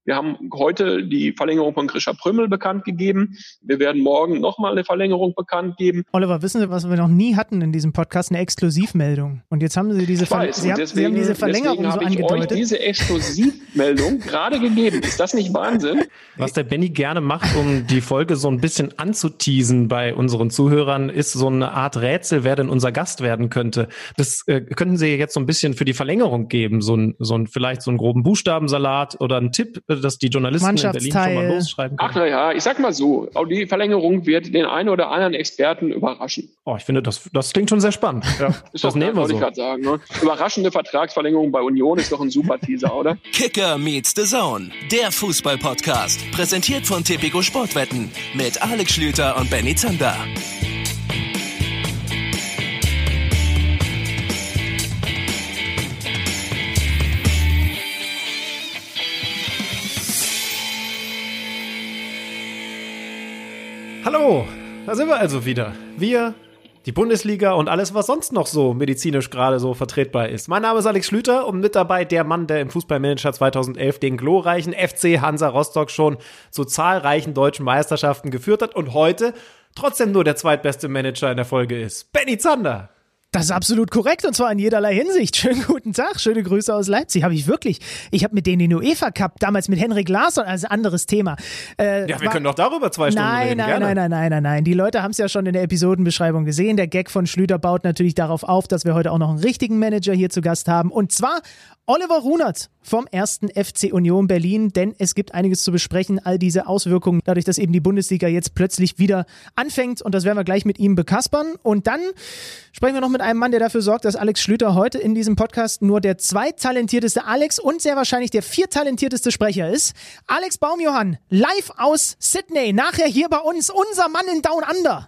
Wir haben heute die Verlängerung von Grisha Prömmel bekannt gegeben. Wir werden morgen nochmal eine Verlängerung bekannt geben. Oliver, wissen Sie, was wir noch nie hatten in diesem Podcast? Eine Exklusivmeldung. Und jetzt haben Sie diese Sie haben diese Verlängerung so angedeutet. Ich euch diese Exklusivmeldung gerade gegeben. Ist das nicht Wahnsinn? Was der Benny gerne macht, um die Folge so ein bisschen anzuteasen bei unseren Zuhörern, ist so eine Art Rätsel, wer denn unser Gast werden könnte. Das könnten Sie jetzt so ein bisschen für die Verlängerung geben. Vielleicht so einen groben Buchstabensalat oder einen Tipp, dass die Journalisten in Berlin schon mal losschreiben können. Ach naja, ich sag mal so, die Verlängerung wird den einen oder anderen Experten überraschen. Oh, ich finde, das klingt schon sehr spannend. Ja, das nehmen wir so. Ich sagen, ne? Überraschende Vertragsverlängerung bei Union ist doch ein super Teaser, oder? Kicker meets the Zone, der Fußball-Podcast. Präsentiert von Tipico Sportwetten mit Alex Schlüter und Benny Zander. Hallo, da sind wir also wieder. Wir, die Bundesliga und alles, was sonst noch so medizinisch gerade so vertretbar ist. Mein Name ist Alex Schlüter und mit dabei der Mann, der im Fußballmanager 2011 den glorreichen FC Hansa Rostock schon zu zahlreichen deutschen Meisterschaften geführt hat und heute trotzdem nur der zweitbeste Manager in der Folge ist. Benny Zander. Das ist absolut korrekt und zwar in jederlei Hinsicht. Schönen guten Tag, schöne Grüße aus Leipzig. Ich habe mit denen den UEFA Cup damals mit Henrik Larsson, also ein anderes Thema. Wir können doch darüber 2 Stunden reden. Nein. Die Leute haben es ja schon in der Episodenbeschreibung gesehen. Der Gag von Schlüter baut natürlich darauf auf, dass wir heute auch noch einen richtigen Manager hier zu Gast haben. Und zwar Oliver Runert vom 1. FC Union Berlin, denn es gibt einiges zu besprechen, all diese Auswirkungen, dadurch, dass eben die Bundesliga jetzt plötzlich wieder anfängt und das werden wir gleich mit ihm bekaspern. Und dann sprechen wir noch mit einem Mann, der dafür sorgt, dass Alex Schlüter heute in diesem Podcast nur der zweittalentierteste Alex und sehr wahrscheinlich der vierttalentierteste Sprecher ist. Alex Baumjohann, live aus Sydney, nachher hier bei uns, unser Mann in Down Under.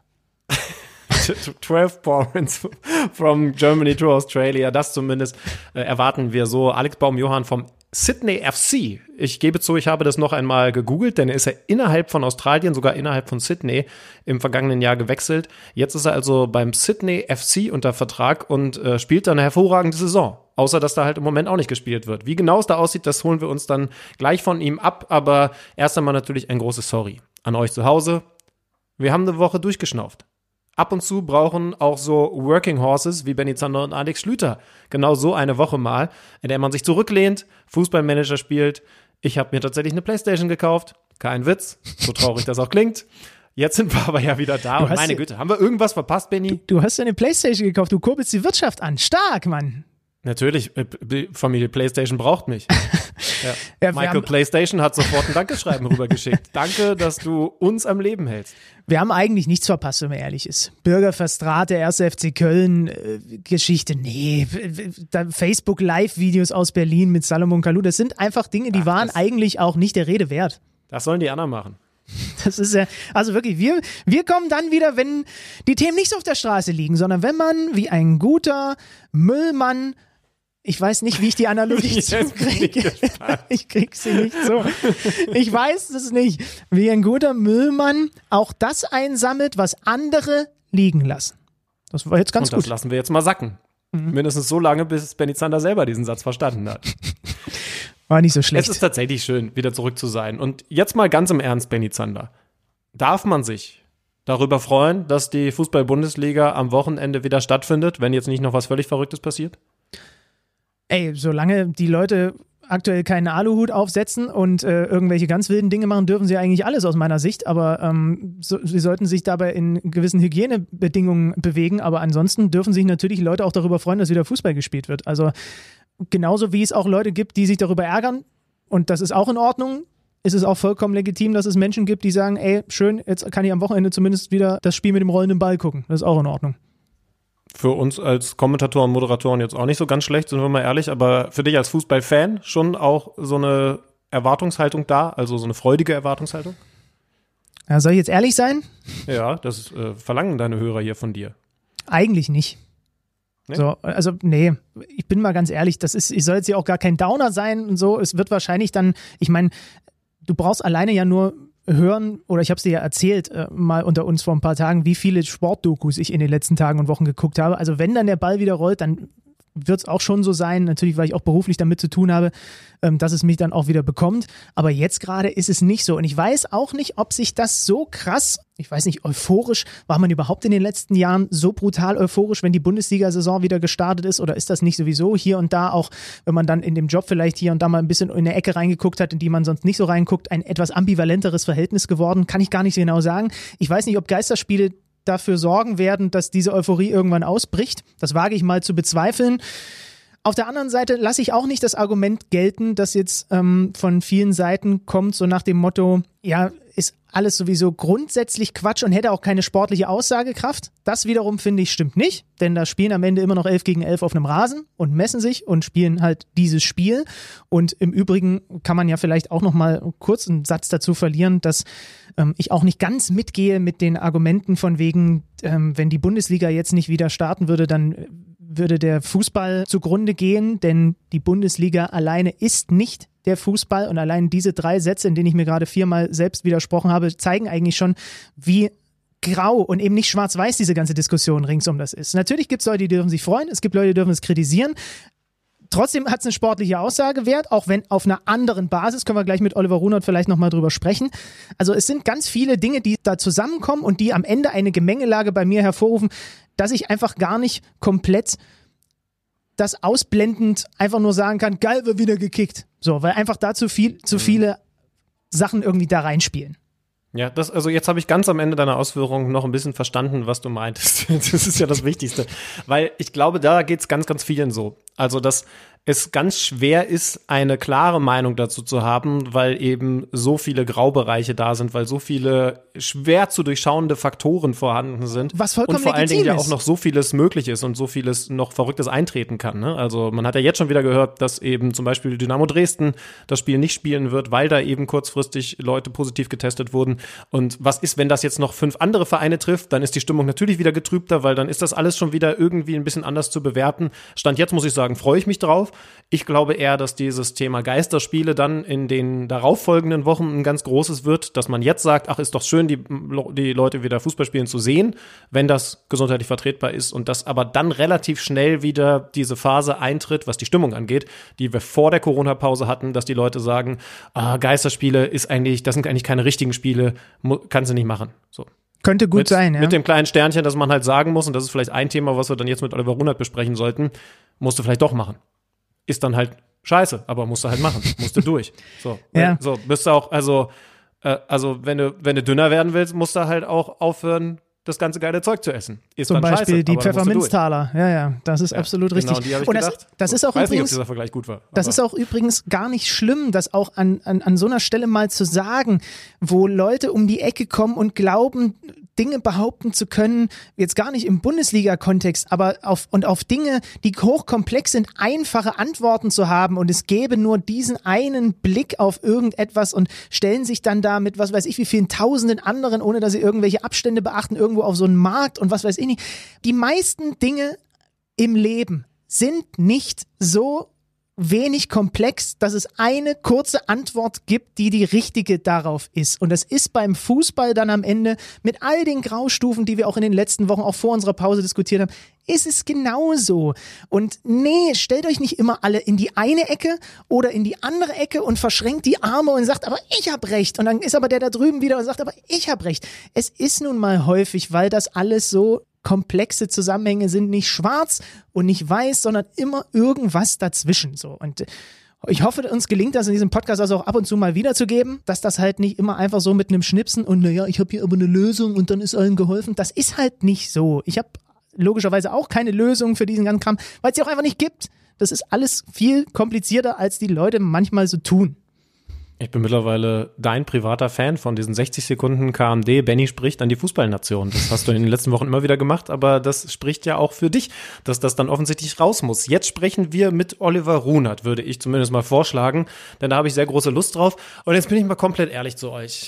12 points from Germany to Australia, das zumindest erwarten wir so. Alex Baumjohann vom Sydney FC. Ich gebe zu, ich habe das noch einmal gegoogelt, denn er ist ja innerhalb von Australien, sogar innerhalb von Sydney im vergangenen Jahr gewechselt. Jetzt ist er also beim Sydney FC unter Vertrag und spielt da eine hervorragende Saison. Außer, dass da halt im Moment auch nicht gespielt wird. Wie genau es da aussieht, das holen wir uns dann gleich von ihm ab. Aber erst einmal natürlich ein großes Sorry an euch zu Hause. Wir haben eine Woche durchgeschnauft. Ab und zu brauchen auch so Working Horses wie Benny Zander und Alex Schlüter genau so eine Woche mal, in der man sich zurücklehnt, Fußballmanager spielt. Ich habe mir tatsächlich eine Playstation gekauft. Kein Witz, so traurig das auch klingt. Jetzt sind wir aber ja wieder da und meine Güte, haben wir irgendwas verpasst, Benny? Du hast dir eine Playstation gekauft, du kurbelst die Wirtschaft an. Stark, Mann. Natürlich, die Familie PlayStation braucht mich. Ja. Michael PlayStation hat sofort ein Dankeschreiben rübergeschickt. Danke, dass du uns am Leben hältst. Wir haben eigentlich nichts verpasst, wenn man ehrlich ist. Bürgerverstrate, 1. FC Köln, Geschichte, nee. Facebook-Live-Videos aus Berlin mit Salomon Kalou, das sind einfach Dinge, die waren eigentlich auch nicht der Rede wert. Das sollen die anderen machen. Das ist ja, also wirklich, wir kommen dann wieder, wenn die Themen nicht so auf der Straße liegen, sondern wenn man wie ein guter Müllmann, ich weiß nicht, wie ich die Analogie kriege. Ich krieg sie nicht so. Ich weiß es nicht. Wie ein guter Müllmann auch das einsammelt, was andere liegen lassen. Das war jetzt ganz gut. Und das lassen wir jetzt mal sacken. Mindestens so lange, bis Benny Zander selber diesen Satz verstanden hat. War nicht so schlecht. Es ist tatsächlich schön, wieder zurück zu sein. Und jetzt mal ganz im Ernst, Benny Zander. Darf man sich darüber freuen, dass die Fußball-Bundesliga am Wochenende wieder stattfindet, wenn jetzt nicht noch was völlig Verrücktes passiert? Ey, solange die Leute aktuell keinen Aluhut aufsetzen und irgendwelche ganz wilden Dinge machen, dürfen sie eigentlich alles aus meiner Sicht, aber sie sollten sich dabei in gewissen Hygienebedingungen bewegen, aber ansonsten dürfen sich natürlich Leute auch darüber freuen, dass wieder Fußball gespielt wird. Also genauso wie es auch Leute gibt, die sich darüber ärgern und das ist auch in Ordnung, ist es auch vollkommen legitim, dass es Menschen gibt, die sagen, ey, schön, jetzt kann ich am Wochenende zumindest wieder das Spiel mit dem rollenden Ball gucken. Das ist auch in Ordnung. Für uns als Kommentatoren und Moderatoren jetzt auch nicht so ganz schlecht, sind wir mal ehrlich, aber für dich als Fußballfan schon auch so eine Erwartungshaltung da, also so eine freudige Erwartungshaltung? Ja, soll ich jetzt ehrlich sein? Ja, das verlangen deine Hörer hier von dir. Eigentlich nicht. Nee? So, also nee, ich bin mal ganz ehrlich, ich soll jetzt hier auch gar kein Downer sein und so, es wird wahrscheinlich dann, ich meine, du brauchst alleine ja nur hören, oder ich habe es dir ja erzählt, mal unter uns vor ein paar Tagen, wie viele Sportdokus ich in den letzten Tagen und Wochen geguckt habe. Also wenn dann der Ball wieder rollt, dann wird es auch schon so sein, natürlich, weil ich auch beruflich damit zu tun habe, dass es mich dann auch wieder bekommt. Aber jetzt gerade ist es nicht so. Und ich weiß auch nicht, ob sich das so krass, ich weiß nicht, euphorisch, war man überhaupt in den letzten Jahren so brutal euphorisch, wenn die Bundesliga-Saison wieder gestartet ist, oder ist das nicht sowieso hier und da auch, wenn man dann in dem Job vielleicht hier und da mal ein bisschen in eine Ecke reingeguckt hat, in die man sonst nicht so reinguckt, ein etwas ambivalenteres Verhältnis geworden? Kann ich gar nicht so genau sagen. Ich weiß nicht, ob Geisterspiele dafür sorgen werden, dass diese Euphorie irgendwann ausbricht. Das wage ich mal zu bezweifeln. Auf der anderen Seite lasse ich auch nicht das Argument gelten, das jetzt von vielen Seiten kommt, so nach dem Motto, ja, ist alles sowieso grundsätzlich Quatsch und hätte auch keine sportliche Aussagekraft. Das wiederum, finde ich, stimmt nicht, denn da spielen am Ende immer noch 11 gegen 11 auf einem Rasen und messen sich und spielen halt dieses Spiel. Und im Übrigen kann man ja vielleicht auch noch mal kurz einen Satz dazu verlieren, dass ich auch nicht ganz mitgehe mit den Argumenten von wegen, wenn die Bundesliga jetzt nicht wieder starten würde, dann würde der Fußball zugrunde gehen, denn die Bundesliga alleine ist nicht der Fußball, und allein diese 3 Sätze, in denen ich mir gerade 4-mal selbst widersprochen habe, zeigen eigentlich schon, wie grau und eben nicht schwarz-weiß diese ganze Diskussion ringsum das ist. Natürlich gibt es Leute, die dürfen sich freuen, es gibt Leute, die dürfen es kritisieren. Trotzdem hat es eine sportliche Aussagewert, auch wenn auf einer anderen Basis, können wir gleich mit Oliver Runert vielleicht nochmal drüber sprechen. Also es sind ganz viele Dinge, die da zusammenkommen und die am Ende eine Gemengelage bei mir hervorrufen, dass ich einfach gar nicht komplett das ausblendend einfach nur sagen kann, geil, wird wieder gekickt. So, weil einfach da zu viele Sachen irgendwie da reinspielen. Ja, also jetzt habe ich ganz am Ende deiner Ausführung noch ein bisschen verstanden, was du meintest. Das ist ja das Wichtigste. Weil ich glaube, da geht's ganz, ganz vielen so. Also, dass es ganz schwer ist, eine klare Meinung dazu zu haben, weil eben so viele Graubereiche da sind, weil so viele schwer zu durchschauende Faktoren vorhanden sind. Was vollkommen und vor allen Dingen ja auch ist. noch so vieles möglich ist und so vieles noch Verrücktes eintreten kann. Ne? Also man hat ja jetzt schon wieder gehört, dass eben zum Beispiel Dynamo Dresden das Spiel nicht spielen wird, weil da eben kurzfristig Leute positiv getestet wurden. Und was ist, wenn das jetzt noch 5 andere Vereine trifft? Dann ist die Stimmung natürlich wieder getrübter, weil dann ist das alles schon wieder irgendwie ein bisschen anders zu bewerten. Stand jetzt, muss ich sagen, freue ich mich drauf. Ich glaube eher, dass dieses Thema Geisterspiele dann in den darauffolgenden Wochen ein ganz großes wird, dass man jetzt sagt, ach, ist doch schön, die Leute wieder Fußball spielen zu sehen, wenn das gesundheitlich vertretbar ist, und dass aber dann relativ schnell wieder diese Phase eintritt, was die Stimmung angeht, die wir vor der Corona-Pause hatten, dass die Leute sagen, Geisterspiele das sind eigentlich keine richtigen Spiele, kannst du nicht machen. So. Könnte gut sein, ja. Mit dem kleinen Sternchen, dass man halt sagen muss, und das ist vielleicht ein Thema, was wir dann jetzt mit Oliver Runert besprechen sollten, musst du vielleicht doch machen. Ist dann halt scheiße, aber musst du halt machen, musst du durch. So, ja. So bist du auch, also wenn du dünner werden willst, musst du halt auch aufhören, das ganze geile Zeug zu essen. Ist Zum dann Beispiel scheiße, die Pfefferminztaler. Ja, das ist absolut richtig. Genau, die habe ich und gedacht. das ist auch weiß übrigens, nicht, ob dieser Vergleich gut war. Das ist auch übrigens gar nicht schlimm, das auch an so einer Stelle mal zu sagen, wo Leute um die Ecke kommen und glauben, Dinge behaupten zu können, jetzt gar nicht im Bundesliga-Kontext, aber auf Dinge, die hochkomplex sind, einfache Antworten zu haben, und es gäbe nur diesen einen Blick auf irgendetwas und stellen sich dann da mit was weiß ich wie vielen tausenden anderen, ohne dass sie irgendwelche Abstände beachten, irgendwo auf so einen Markt und was weiß ich nicht. Die meisten Dinge im Leben sind nicht so wenig komplex, dass es eine kurze Antwort gibt, die richtige darauf ist. Und das ist beim Fußball dann am Ende mit all den Graustufen, die wir auch in den letzten Wochen auch vor unserer Pause diskutiert haben, ist es genauso. Und nee, stellt euch nicht immer alle in die eine Ecke oder in die andere Ecke und verschränkt die Arme und sagt, aber ich hab recht. Und dann ist aber der da drüben wieder und sagt, aber ich hab recht. Es ist nun mal häufig, weil das alles so komplexe Zusammenhänge sind, nicht schwarz und nicht weiß, sondern immer irgendwas dazwischen. So. Und ich hoffe, uns gelingt das in diesem Podcast also auch ab und zu mal wiederzugeben, dass das halt nicht immer einfach so mit einem Schnipsen und naja, ich habe hier aber eine Lösung und dann ist allen geholfen. Das ist halt nicht so. Ich habe logischerweise auch keine Lösung für diesen ganzen Kram, weil es sie auch einfach nicht gibt. Das ist alles viel komplizierter, als die Leute manchmal so tun. Ich bin mittlerweile dein privater Fan von diesen 60 Sekunden KMD. Benny spricht an die Fußballnation. Das hast du in den letzten Wochen immer wieder gemacht, aber das spricht ja auch für dich, dass das dann offensichtlich raus muss. Jetzt sprechen wir mit Oliver Runert, würde ich zumindest mal vorschlagen, denn da habe ich sehr große Lust drauf. Und jetzt bin ich mal komplett ehrlich zu euch.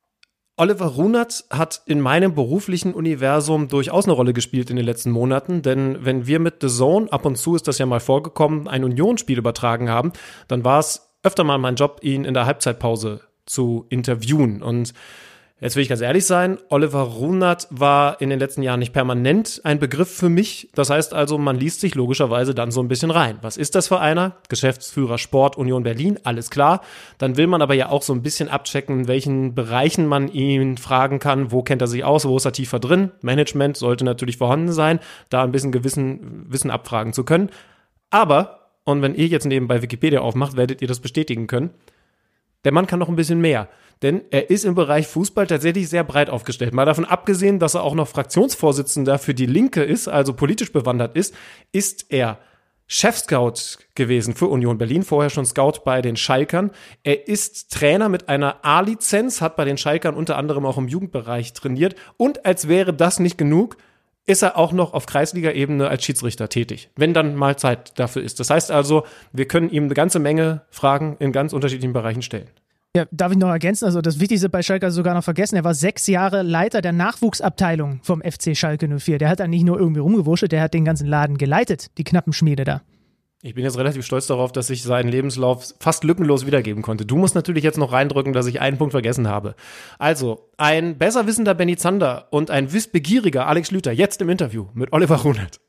Oliver Runert hat in meinem beruflichen Universum durchaus eine Rolle gespielt in den letzten Monaten, denn wenn wir mit The Zone, ab und zu ist das ja mal vorgekommen, ein Union-Spiel übertragen haben, dann war es öfter mal mein Job, ihn in der Halbzeitpause zu interviewen. Und Jetzt will ich ganz ehrlich sein, Oliver Runert war in den letzten Jahren nicht permanent ein Begriff für mich. Das heißt also, man liest sich logischerweise dann so ein bisschen rein. Was ist das für einer? Geschäftsführer Sport Union Berlin, alles klar. Dann will man aber ja auch so ein bisschen abchecken, in welchen Bereichen man ihn fragen kann. Wo kennt er sich aus? Wo ist er tiefer drin? Management sollte natürlich vorhanden sein, da ein bisschen Wissen abfragen zu können. Aber, und wenn ihr jetzt nebenbei Wikipedia aufmacht, werdet ihr das bestätigen können, der Mann kann noch ein bisschen mehr. Denn er ist im Bereich Fußball tatsächlich sehr breit aufgestellt. Mal davon abgesehen, dass er auch noch Fraktionsvorsitzender für die Linke ist, also politisch bewandert ist er Chef-Scout gewesen für Union Berlin, vorher schon Scout bei den Schalkern. Er ist Trainer mit einer A-Lizenz, hat bei den Schalkern unter anderem auch im Jugendbereich trainiert. Und als wäre das nicht genug, ist er auch noch auf Kreisliga-Ebene als Schiedsrichter tätig, wenn dann mal Zeit dafür ist. Das heißt also, wir können ihm eine ganze Menge Fragen in ganz unterschiedlichen Bereichen stellen. Ja, darf ich noch ergänzen, also das Wichtigste bei Schalke also sogar noch vergessen, er war 6 Jahre Leiter der Nachwuchsabteilung vom FC Schalke 04. Der hat da nicht nur irgendwie rumgewurschtelt, der hat den ganzen Laden geleitet, die Knappenschmiede da. Ich bin jetzt relativ stolz darauf, dass ich seinen Lebenslauf fast lückenlos wiedergeben konnte. Du musst natürlich jetzt noch reindrücken, dass ich einen Punkt vergessen habe. Also, ein besser wissender Benny Zander und ein wissbegieriger Alex Schlüter jetzt im Interview mit Oliver Runert.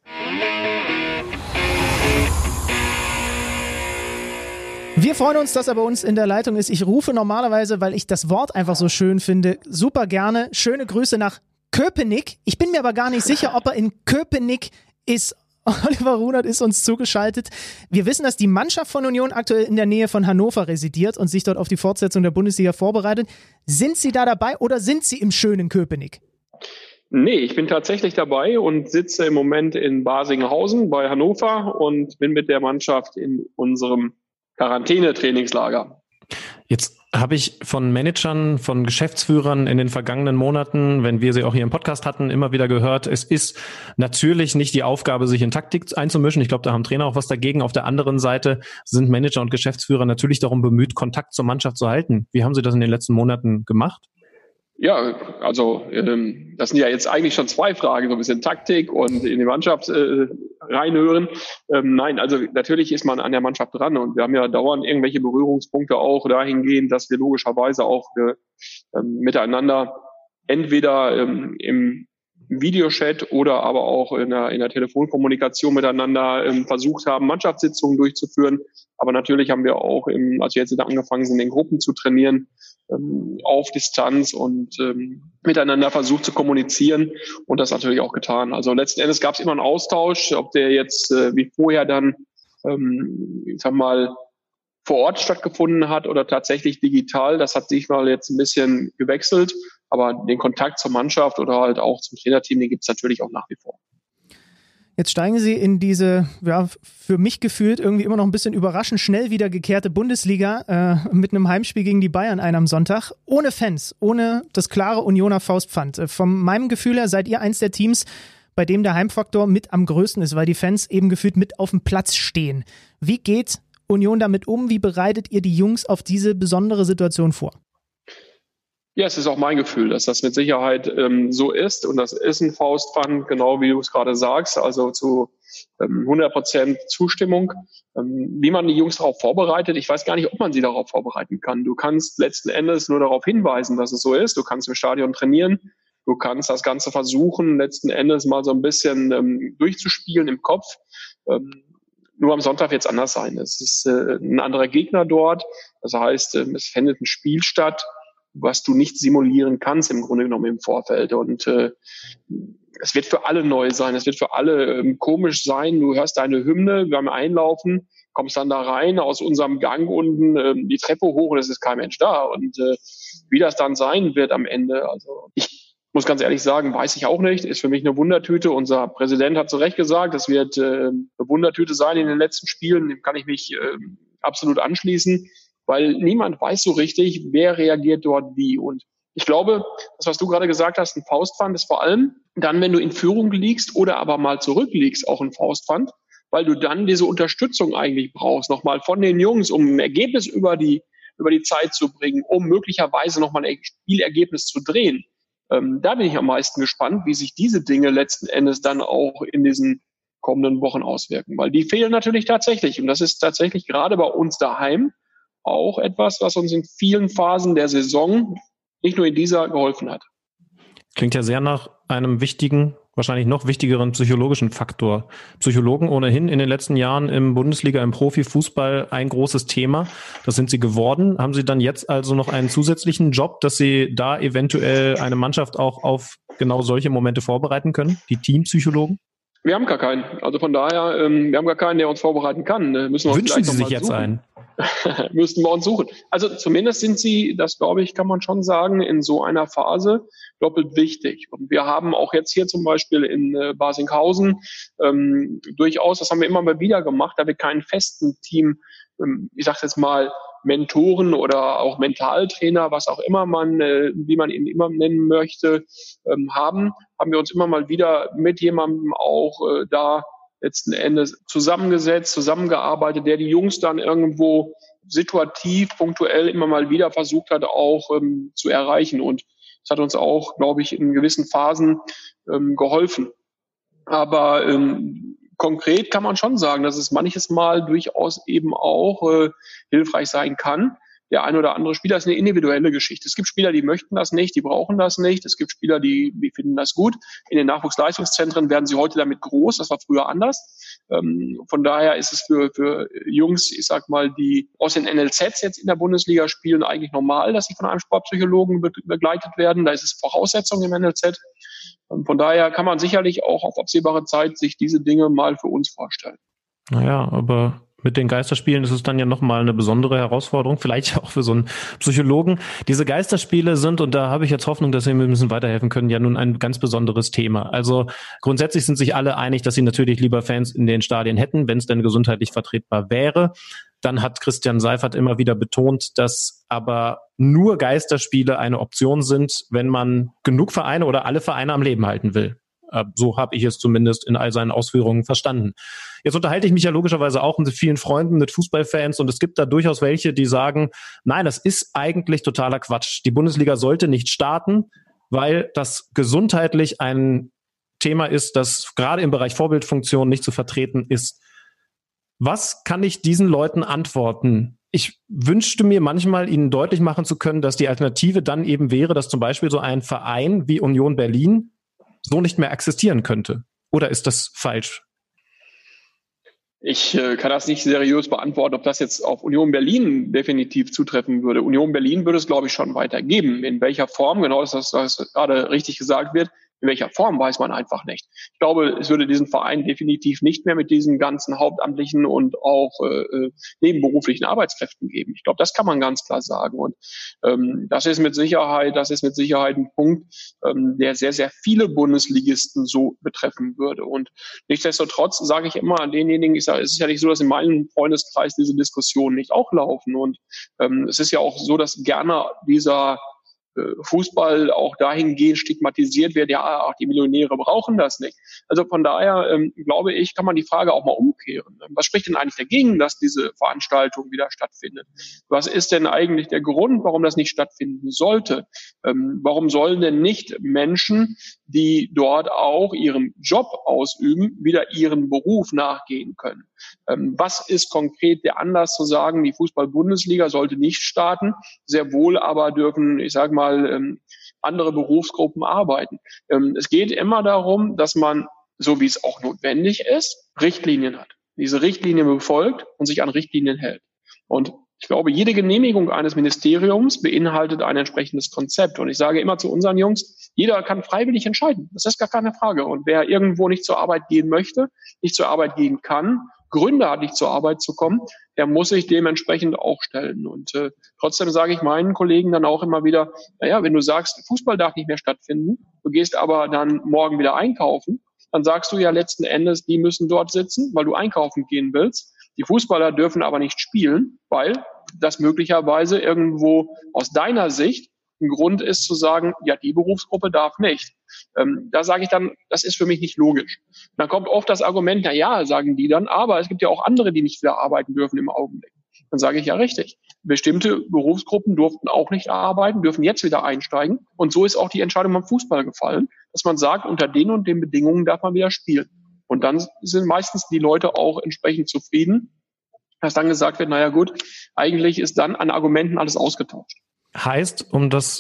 Wir freuen uns, dass er bei uns in der Leitung ist. Ich rufe normalerweise, weil ich das Wort einfach so schön finde, super gerne. Schöne Grüße nach Köpenick. Ich bin mir aber gar nicht sicher, ob er in Köpenick ist. Oliver Runert ist uns zugeschaltet. Wir wissen, dass die Mannschaft von Union aktuell in der Nähe von Hannover residiert und sich dort auf die Fortsetzung der Bundesliga vorbereitet. Sind Sie da dabei oder sind Sie im schönen Köpenick? Nee, ich bin tatsächlich dabei und sitze im Moment in Basinghausen bei Hannover und bin mit der Mannschaft in unserem Quarantäne-Trainingslager. Jetzt habe ich von Managern, von Geschäftsführern in den vergangenen Monaten, wenn wir sie auch hier im Podcast hatten, immer wieder gehört, es ist natürlich nicht die Aufgabe, sich in Taktik einzumischen. Ich glaube, da haben Trainer auch was dagegen. Auf der anderen Seite sind Manager und Geschäftsführer natürlich darum bemüht, Kontakt zur Mannschaft zu halten. Wie haben Sie das in den letzten Monaten gemacht? Ja, also das sind ja jetzt eigentlich schon 2 Fragen, so ein bisschen Taktik und in die Mannschaft reinhören. Nein, also natürlich ist man an der Mannschaft dran und wir haben ja dauernd irgendwelche Berührungspunkte auch dahingehend, dass wir logischerweise auch miteinander entweder im Videochat oder aber auch in der Telefonkommunikation miteinander versucht haben, Mannschaftssitzungen durchzuführen. Aber natürlich haben wir auch, als wir jetzt angefangen sind, in Gruppen zu trainieren, auf Distanz und miteinander versucht zu kommunizieren und das natürlich auch getan. Also letzten Endes gab es immer einen Austausch, ob der jetzt wie vorher dann, ich sag mal, vor Ort stattgefunden hat oder tatsächlich digital. Das hat sich mal jetzt ein bisschen gewechselt, aber den Kontakt zur Mannschaft oder halt auch zum Trainerteam, den gibt es natürlich auch nach wie vor. Jetzt steigen Sie in diese, ja, für mich gefühlt irgendwie immer noch ein bisschen überraschend schnell wiedergekehrte Bundesliga mit einem Heimspiel gegen die Bayern am Sonntag. Ohne Fans, ohne das klare Unioner Faustpfand. Von meinem Gefühl her seid ihr eins der Teams, bei dem der Heimfaktor mit am größten ist, weil die Fans eben gefühlt mit auf dem Platz stehen. Wie geht Union damit um? Wie bereitet ihr die Jungs auf diese besondere Situation vor? Ja, es ist auch mein Gefühl, dass das mit Sicherheit so ist und das ist ein Faustpfand, genau wie du es gerade sagst, also zu 100% Zustimmung. Wie man die Jungs darauf vorbereitet, ich weiß gar nicht, ob man sie darauf vorbereiten kann. Du kannst letzten Endes nur darauf hinweisen, dass es so ist. Du kannst im Stadion trainieren, du kannst das Ganze versuchen, letzten Endes mal so ein bisschen durchzuspielen im Kopf. Nur am Sonntag wird es anders sein. Es ist ein anderer Gegner dort, das heißt, es findet ein Spiel statt, was du nicht simulieren kannst im Grunde genommen im Vorfeld. Und es wird für alle neu sein, es wird für alle komisch sein. Du hörst deine Hymne beim Einlaufen, kommst dann da rein aus unserem Gang unten die Treppe hoch und es ist kein Mensch da. Und wie das dann sein wird am Ende, also ich muss ganz ehrlich sagen, weiß ich auch nicht, ist für mich eine Wundertüte. Unser Präsident hat zu Recht gesagt, es wird eine Wundertüte sein in den letzten Spielen, dem kann ich mich absolut anschließen. Weil niemand weiß so richtig, wer reagiert dort wie. Und ich glaube, das, was du gerade gesagt hast, ein Faustpfand ist vor allem dann, wenn du in Führung liegst oder aber mal zurückliegst, auch ein Faustpfand, weil du dann diese Unterstützung eigentlich brauchst, nochmal von den Jungs, um ein Ergebnis über die Zeit zu bringen, um möglicherweise nochmal ein Spielergebnis zu drehen. Da bin ich am meisten gespannt, wie sich diese Dinge letzten Endes dann auch in diesen kommenden Wochen auswirken, weil die fehlen natürlich tatsächlich. Und das ist tatsächlich gerade bei uns daheim auch etwas, was uns in vielen Phasen der Saison nicht nur in dieser geholfen hat. Klingt ja sehr nach einem wichtigen, wahrscheinlich noch wichtigeren psychologischen Faktor. Psychologen ohnehin in den letzten Jahren im Bundesliga, im Profifußball ein großes Thema. Das sind sie geworden. Haben Sie dann jetzt also noch einen zusätzlichen Job, dass Sie da eventuell eine Mannschaft auch auf genau solche Momente vorbereiten können? Die Teampsychologen? Wir haben gar keinen. Also von daher, wir haben gar keinen, der uns vorbereiten kann. Wünschen Sie sich jetzt einen? Müssten wir uns suchen. Also zumindest sind sie, das glaube ich, kann man schon sagen, in so einer Phase doppelt wichtig. Und wir haben auch jetzt hier zum Beispiel in Barsinghausen durchaus, das haben wir immer mal wieder gemacht, da wir keinen festen Team, ich sage jetzt mal, Mentoren oder auch Mentaltrainer, was auch immer man, wie man ihn immer nennen möchte, haben wir uns immer mal wieder mit jemandem auch da letzten Endes zusammengearbeitet, der die Jungs dann irgendwo situativ, punktuell immer mal wieder versucht hat, auch zu erreichen. Und das hat uns auch, glaube ich, in gewissen Phasen geholfen. Aber konkret kann man schon sagen, dass es manches Mal durchaus eben auch hilfreich sein kann. Der ein oder andere Spieler ist eine individuelle Geschichte. Es gibt Spieler, die möchten das nicht, die brauchen das nicht. Es gibt Spieler, die finden das gut. In den Nachwuchsleistungszentren werden sie heute damit groß. Das war früher anders. Von daher ist es für Jungs, ich sag mal, die aus den NLZs jetzt in der Bundesliga spielen, eigentlich normal, dass sie von einem Sportpsychologen begleitet werden. Da ist es Voraussetzung im NLZ. Von daher kann man sicherlich auch auf absehbare Zeit sich diese Dinge mal für uns vorstellen. Naja, aber mit den Geisterspielen ist es dann ja nochmal eine besondere Herausforderung, vielleicht auch für so einen Psychologen. Diese Geisterspiele sind, und da habe ich jetzt Hoffnung, dass Sie mir ein bisschen weiterhelfen können, ja nun ein ganz besonderes Thema. Also grundsätzlich sind sich alle einig, dass sie natürlich lieber Fans in den Stadien hätten, wenn es denn gesundheitlich vertretbar wäre. Dann hat Christian Seifert immer wieder betont, dass aber nur Geisterspiele eine Option sind, wenn man genug Vereine oder alle Vereine am Leben halten will. So habe ich es zumindest in all seinen Ausführungen verstanden. Jetzt unterhalte ich mich ja logischerweise auch mit vielen Freunden, mit Fußballfans, und es gibt da durchaus welche, die sagen, nein, das ist eigentlich totaler Quatsch. Die Bundesliga sollte nicht starten, weil das gesundheitlich ein Thema ist, das gerade im Bereich Vorbildfunktion nicht zu vertreten ist. Was kann ich diesen Leuten antworten? Ich wünschte mir manchmal, ihnen deutlich machen zu können, dass die Alternative dann eben wäre, dass zum Beispiel so ein Verein wie Union Berlin so nicht mehr existieren könnte. Oder ist das falsch? Ich kann das nicht seriös beantworten, ob das jetzt auf Union Berlin definitiv zutreffen würde. Union Berlin würde es, glaube ich, schon weitergeben. In welcher Form, genau, dass das gerade richtig gesagt wird, in welcher Form weiß man einfach nicht. Ich glaube, es würde diesen Verein definitiv nicht mehr mit diesen ganzen hauptamtlichen und auch nebenberuflichen Arbeitskräften geben. Ich glaube, das kann man ganz klar sagen. Und das ist mit Sicherheit ein Punkt, der sehr, sehr viele Bundesligisten so betreffen würde. Und nichtsdestotrotz sage ich immer an denjenigen, es ist ja nicht so, dass in meinem Freundeskreis diese Diskussionen nicht auch laufen. Und es ist ja auch so, dass gerne dieser Fußball auch dahingehend stigmatisiert wird, ja, auch die Millionäre brauchen das nicht. Also von daher glaube ich, kann man die Frage auch mal umkehren. Was spricht denn eigentlich dagegen, dass diese Veranstaltung wieder stattfindet? Was ist denn eigentlich der Grund, warum das nicht stattfinden sollte? Warum sollen denn nicht Menschen, die dort auch ihren Job ausüben, wieder ihren Beruf nachgehen können? Was ist konkret der Anlass zu sagen, die Fußball-Bundesliga sollte nicht starten, sehr wohl aber dürfen, ich sage mal, andere Berufsgruppen arbeiten. Es geht immer darum, dass man, so wie es auch notwendig ist, Richtlinien hat. Diese Richtlinien befolgt und sich an Richtlinien hält. Und ich glaube, jede Genehmigung eines Ministeriums beinhaltet ein entsprechendes Konzept. Und ich sage immer zu unseren Jungs, jeder kann freiwillig entscheiden. Das ist gar keine Frage. Und wer irgendwo nicht zur Arbeit gehen möchte, nicht zur Arbeit gehen kann, Gründe hat, nicht zur Arbeit zu kommen, der muss sich dementsprechend auch stellen. Und trotzdem sage ich meinen Kollegen dann auch immer wieder, naja, wenn du sagst, Fußball darf nicht mehr stattfinden, du gehst aber dann morgen wieder einkaufen, dann sagst du ja letzten Endes, die müssen dort sitzen, weil du einkaufen gehen willst. Die Fußballer dürfen aber nicht spielen, weil das möglicherweise irgendwo aus deiner Sicht ein Grund ist zu sagen, ja, die Berufsgruppe darf nicht. Da sage ich dann, das ist für mich nicht logisch. Und dann kommt oft das Argument, na ja, sagen die dann, aber es gibt ja auch andere, die nicht wieder arbeiten dürfen im Augenblick. Dann sage ich, ja, richtig. Bestimmte Berufsgruppen durften auch nicht arbeiten, dürfen jetzt wieder einsteigen. Und so ist auch die Entscheidung beim Fußball gefallen, dass man sagt, unter den und den Bedingungen darf man wieder spielen. Und dann sind meistens die Leute auch entsprechend zufrieden, dass dann gesagt wird, naja gut, eigentlich ist dann an Argumenten alles ausgetauscht. Heißt, um das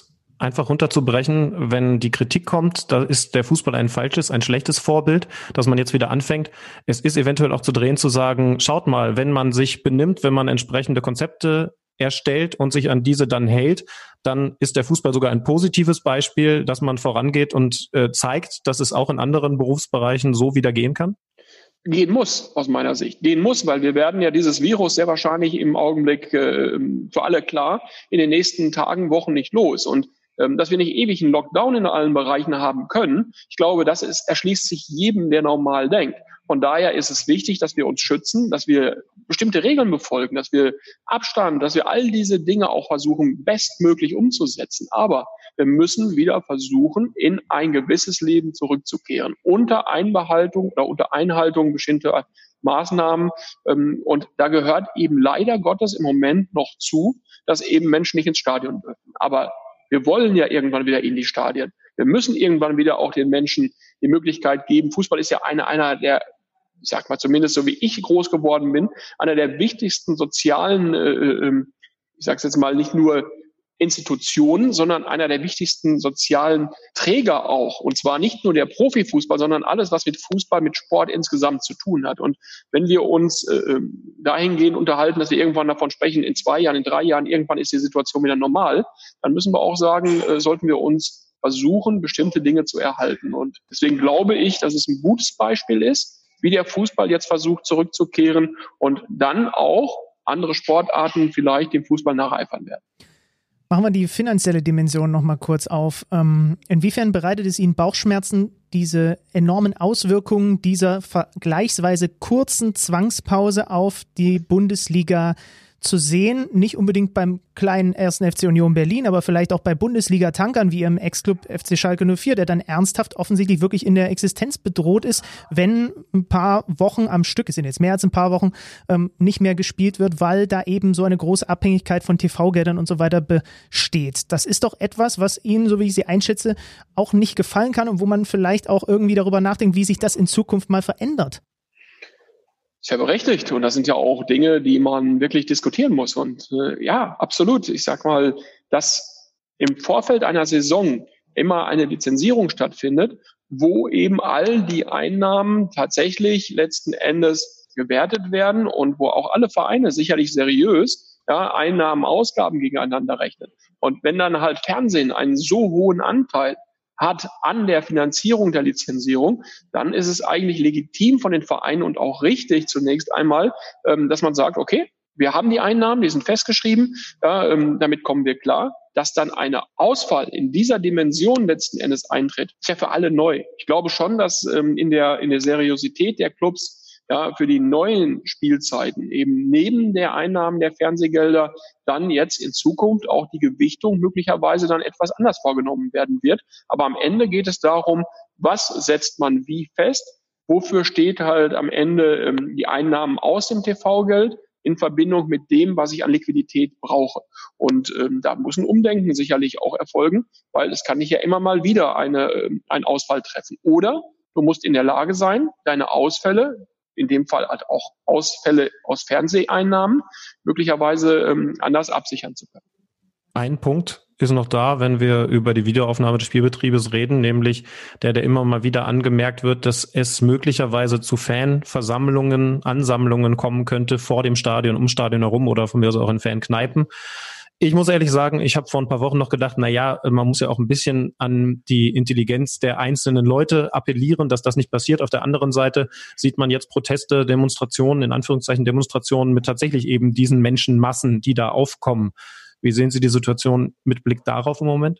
einfach runterzubrechen, wenn die Kritik kommt, da ist der Fußball ein schlechtes Vorbild, dass man jetzt wieder anfängt. Es ist eventuell auch zu drehen, zu sagen, schaut mal, wenn man sich benimmt, wenn man entsprechende Konzepte erstellt und sich an diese dann hält, dann ist der Fußball sogar ein positives Beispiel, dass man vorangeht und zeigt, dass es auch in anderen Berufsbereichen so wieder gehen kann? Gehen muss, aus meiner Sicht. Gehen muss, weil wir werden ja dieses Virus sehr wahrscheinlich im Augenblick für alle klar in den nächsten Tagen, Wochen nicht los. Und dass wir nicht ewig einen Lockdown in allen Bereichen haben können, ich glaube, erschließt sich jedem, der normal denkt. Von daher ist es wichtig, dass wir uns schützen, dass wir bestimmte Regeln befolgen, dass wir Abstand, dass wir all diese Dinge auch versuchen, bestmöglich umzusetzen. Aber wir müssen wieder versuchen, in ein gewisses Leben zurückzukehren, unter Einbehaltung oder unter Einhaltung bestimmter Maßnahmen. Und da gehört eben leider Gottes im Moment noch zu, dass eben Menschen nicht ins Stadion dürfen. Aber wir wollen ja irgendwann wieder in die Stadien. Wir müssen irgendwann wieder auch den Menschen die Möglichkeit geben. Fußball ist ja einer der, ich sag mal zumindest so wie ich groß geworden bin, einer der wichtigsten sozialen, ich sag's jetzt mal nicht nur Institutionen, sondern einer der wichtigsten sozialen Träger auch. Und zwar nicht nur der Profifußball, sondern alles, was mit Fußball, mit Sport insgesamt zu tun hat. Und wenn wir uns dahingehend unterhalten, dass wir irgendwann davon sprechen, in 2 Jahren, in 3 Jahren, irgendwann ist die Situation wieder normal, dann müssen wir auch sagen, sollten wir uns versuchen, bestimmte Dinge zu erhalten. Und deswegen glaube ich, dass es ein gutes Beispiel ist, wie der Fußball jetzt versucht zurückzukehren und dann auch andere Sportarten vielleicht dem Fußball nacheifern werden. Machen wir die finanzielle Dimension noch mal kurz auf. Inwiefern bereitet es Ihnen Bauchschmerzen, diese enormen Auswirkungen dieser vergleichsweise kurzen Zwangspause auf die Bundesliga zu sehen? Nicht unbedingt beim kleinen 1. FC Union Berlin, aber vielleicht auch bei Bundesliga-Tankern wie Ihrem Ex-Club FC Schalke 04, der dann ernsthaft offensichtlich wirklich in der Existenz bedroht ist, wenn ein paar Wochen am Stück, es sind jetzt mehr als ein paar Wochen, nicht mehr gespielt wird, weil da eben so eine große Abhängigkeit von TV-Geldern und so weiter besteht. Das ist doch etwas, was Ihnen, so wie ich Sie einschätze, auch nicht gefallen kann und wo man vielleicht auch irgendwie darüber nachdenkt, wie sich das in Zukunft mal verändert. Ist ja berechtigt. Und das sind ja auch Dinge, die man wirklich diskutieren muss. Und ja, absolut. Ich sag mal, dass im Vorfeld einer Saison immer eine Lizenzierung stattfindet, wo eben all die Einnahmen tatsächlich letzten Endes gewertet werden und wo auch alle Vereine sicherlich seriös Einnahmen, Ausgaben gegeneinander rechnen. Und wenn dann halt Fernsehen einen so hohen Anteil hat an der Finanzierung der Lizenzierung, dann ist es eigentlich legitim von den Vereinen und auch richtig zunächst einmal, dass man sagt, okay, wir haben die Einnahmen, die sind festgeschrieben, damit kommen wir klar. Dass dann eine Ausfall in dieser Dimension letzten Endes eintritt, ist ja für alle neu. Ich glaube schon, dass in der Seriosität der Clubs für die neuen Spielzeiten eben neben der Einnahmen der Fernsehgelder dann jetzt in Zukunft auch die Gewichtung möglicherweise dann etwas anders vorgenommen werden wird. Aber am Ende geht es darum, was setzt man wie fest, wofür steht halt am Ende die Einnahmen aus dem TV-Geld in Verbindung mit dem, was ich an Liquidität brauche. Und da muss ein Umdenken sicherlich auch erfolgen, weil es kann nicht ja immer mal wieder einen Ausfall treffen. Oder du musst in der Lage sein, deine Ausfälle, in dem Fall halt auch Ausfälle aus Fernseheinnahmen, möglicherweise anders absichern zu können. Ein Punkt ist noch da, wenn wir über die Videoaufnahme des Spielbetriebes reden, nämlich der immer mal wieder angemerkt wird, dass es möglicherweise zu Fanversammlungen, Ansammlungen kommen könnte vor dem Stadion, um Stadion herum oder von mir aus auch in Fankneipen. Ich muss ehrlich sagen, ich habe vor ein paar Wochen noch gedacht, man muss ja auch ein bisschen an die Intelligenz der einzelnen Leute appellieren, dass das nicht passiert. Auf der anderen Seite sieht man jetzt Proteste, Demonstrationen, in Anführungszeichen Demonstrationen mit tatsächlich eben diesen Menschenmassen, die da aufkommen. Wie sehen Sie die Situation mit Blick darauf im Moment?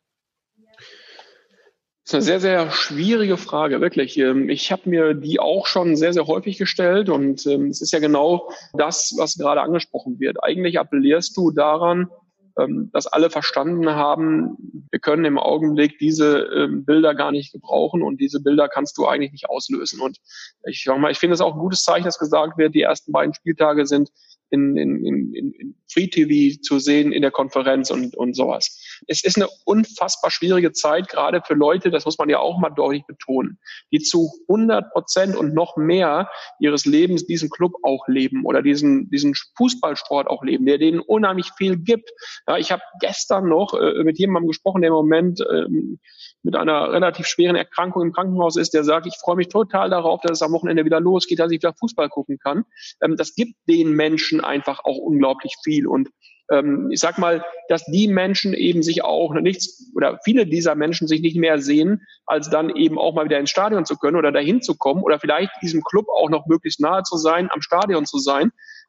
Das ist eine sehr, sehr schwierige Frage, wirklich. Ich habe mir die auch schon sehr, sehr häufig gestellt und es ist ja genau das, was gerade angesprochen wird. Eigentlich appellierst du daran, dass alle verstanden haben, wir können im Augenblick diese Bilder gar nicht gebrauchen und diese Bilder kannst du eigentlich nicht auslösen. Und ich finde es auch ein gutes Zeichen, dass gesagt wird, die ersten beiden Spieltage sind in Free TV zu sehen, in der Konferenz und sowas. Es ist eine unfassbar schwierige Zeit, gerade für Leute, das muss man ja auch mal deutlich betonen, die zu 100% und noch mehr ihres Lebens diesen Club auch leben oder diesen Fußballsport auch leben, der denen unheimlich viel gibt. Ja, ich habe gestern noch mit jemandem gesprochen, der im Moment mit einer relativ schweren Erkrankung im Krankenhaus ist, der sagt, ich freue mich total darauf, dass es am Wochenende wieder losgeht, dass ich wieder Fußball gucken kann. Das gibt den Menschen einfach auch unglaublich viel. Und ich sag mal, dass die Menschen eben sich auch nichts oder viele dieser Menschen sich nicht mehr sehen, als dann eben auch mal wieder ins Stadion zu können oder dahin zu kommen oder vielleicht diesem Club auch noch möglichst nahe zu sein, am Stadion zu sein.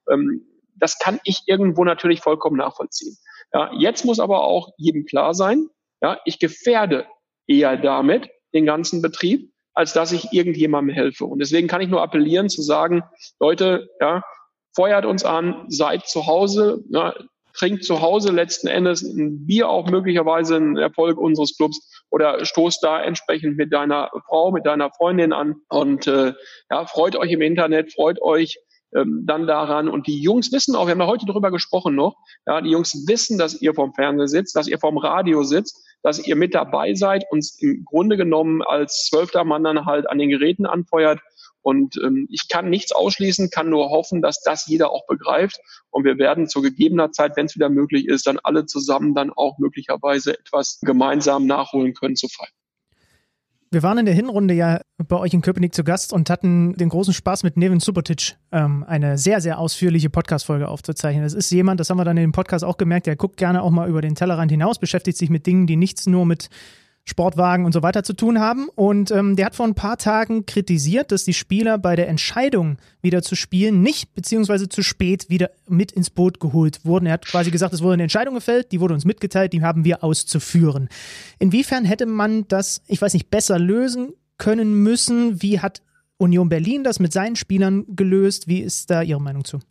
Das kann ich irgendwo natürlich vollkommen nachvollziehen. Ja, jetzt muss aber auch jedem klar sein, ja, ich gefährde eher damit den ganzen Betrieb, als dass ich irgendjemandem helfe. Und deswegen kann ich nur appellieren zu sagen, Leute, ja, feuert uns an, seid zu Hause, ja, trinkt zu Hause letzten Endes ein Bier, auch möglicherweise ein Erfolg unseres Clubs, oder stoßt da entsprechend mit deiner Frau, mit deiner Freundin an und ja, freut euch im Internet, freut euch dann daran. Und die Jungs wissen auch, wir haben ja heute drüber gesprochen noch, ja, die Jungs wissen, dass ihr vorm Fernseher sitzt, dass ihr vorm Radio sitzt, dass ihr mit dabei seid, uns im Grunde genommen als 12. Mann dann halt an den Geräten anfeuert. Und ich kann nichts ausschließen, kann nur hoffen, dass das jeder auch begreift. Und wir werden zu gegebener Zeit, wenn es wieder möglich ist, dann alle zusammen dann auch möglicherweise etwas gemeinsam nachholen können zu feiern. Wir waren in der Hinrunde ja bei euch in Köpenick zu Gast und hatten den großen Spaß, mit Neven Subotic eine sehr, sehr ausführliche Podcast-Folge aufzuzeichnen. Das ist jemand, das haben wir dann in dem Podcast auch gemerkt, der guckt gerne auch mal über den Tellerrand hinaus, beschäftigt sich mit Dingen, die nichts nur mit Sportwagen und so weiter zu tun haben. Und der hat vor ein paar Tagen kritisiert, dass die Spieler bei der Entscheidung wieder zu spielen nicht, beziehungsweise zu spät wieder mit ins Boot geholt wurden. Er hat quasi gesagt, es wurde eine Entscheidung gefällt, die wurde uns mitgeteilt, die haben wir auszuführen. Inwiefern hätte man das, ich weiß nicht, besser lösen können müssen? Wie hat Union Berlin das mit seinen Spielern gelöst? Wie ist da Ihre Meinung zu?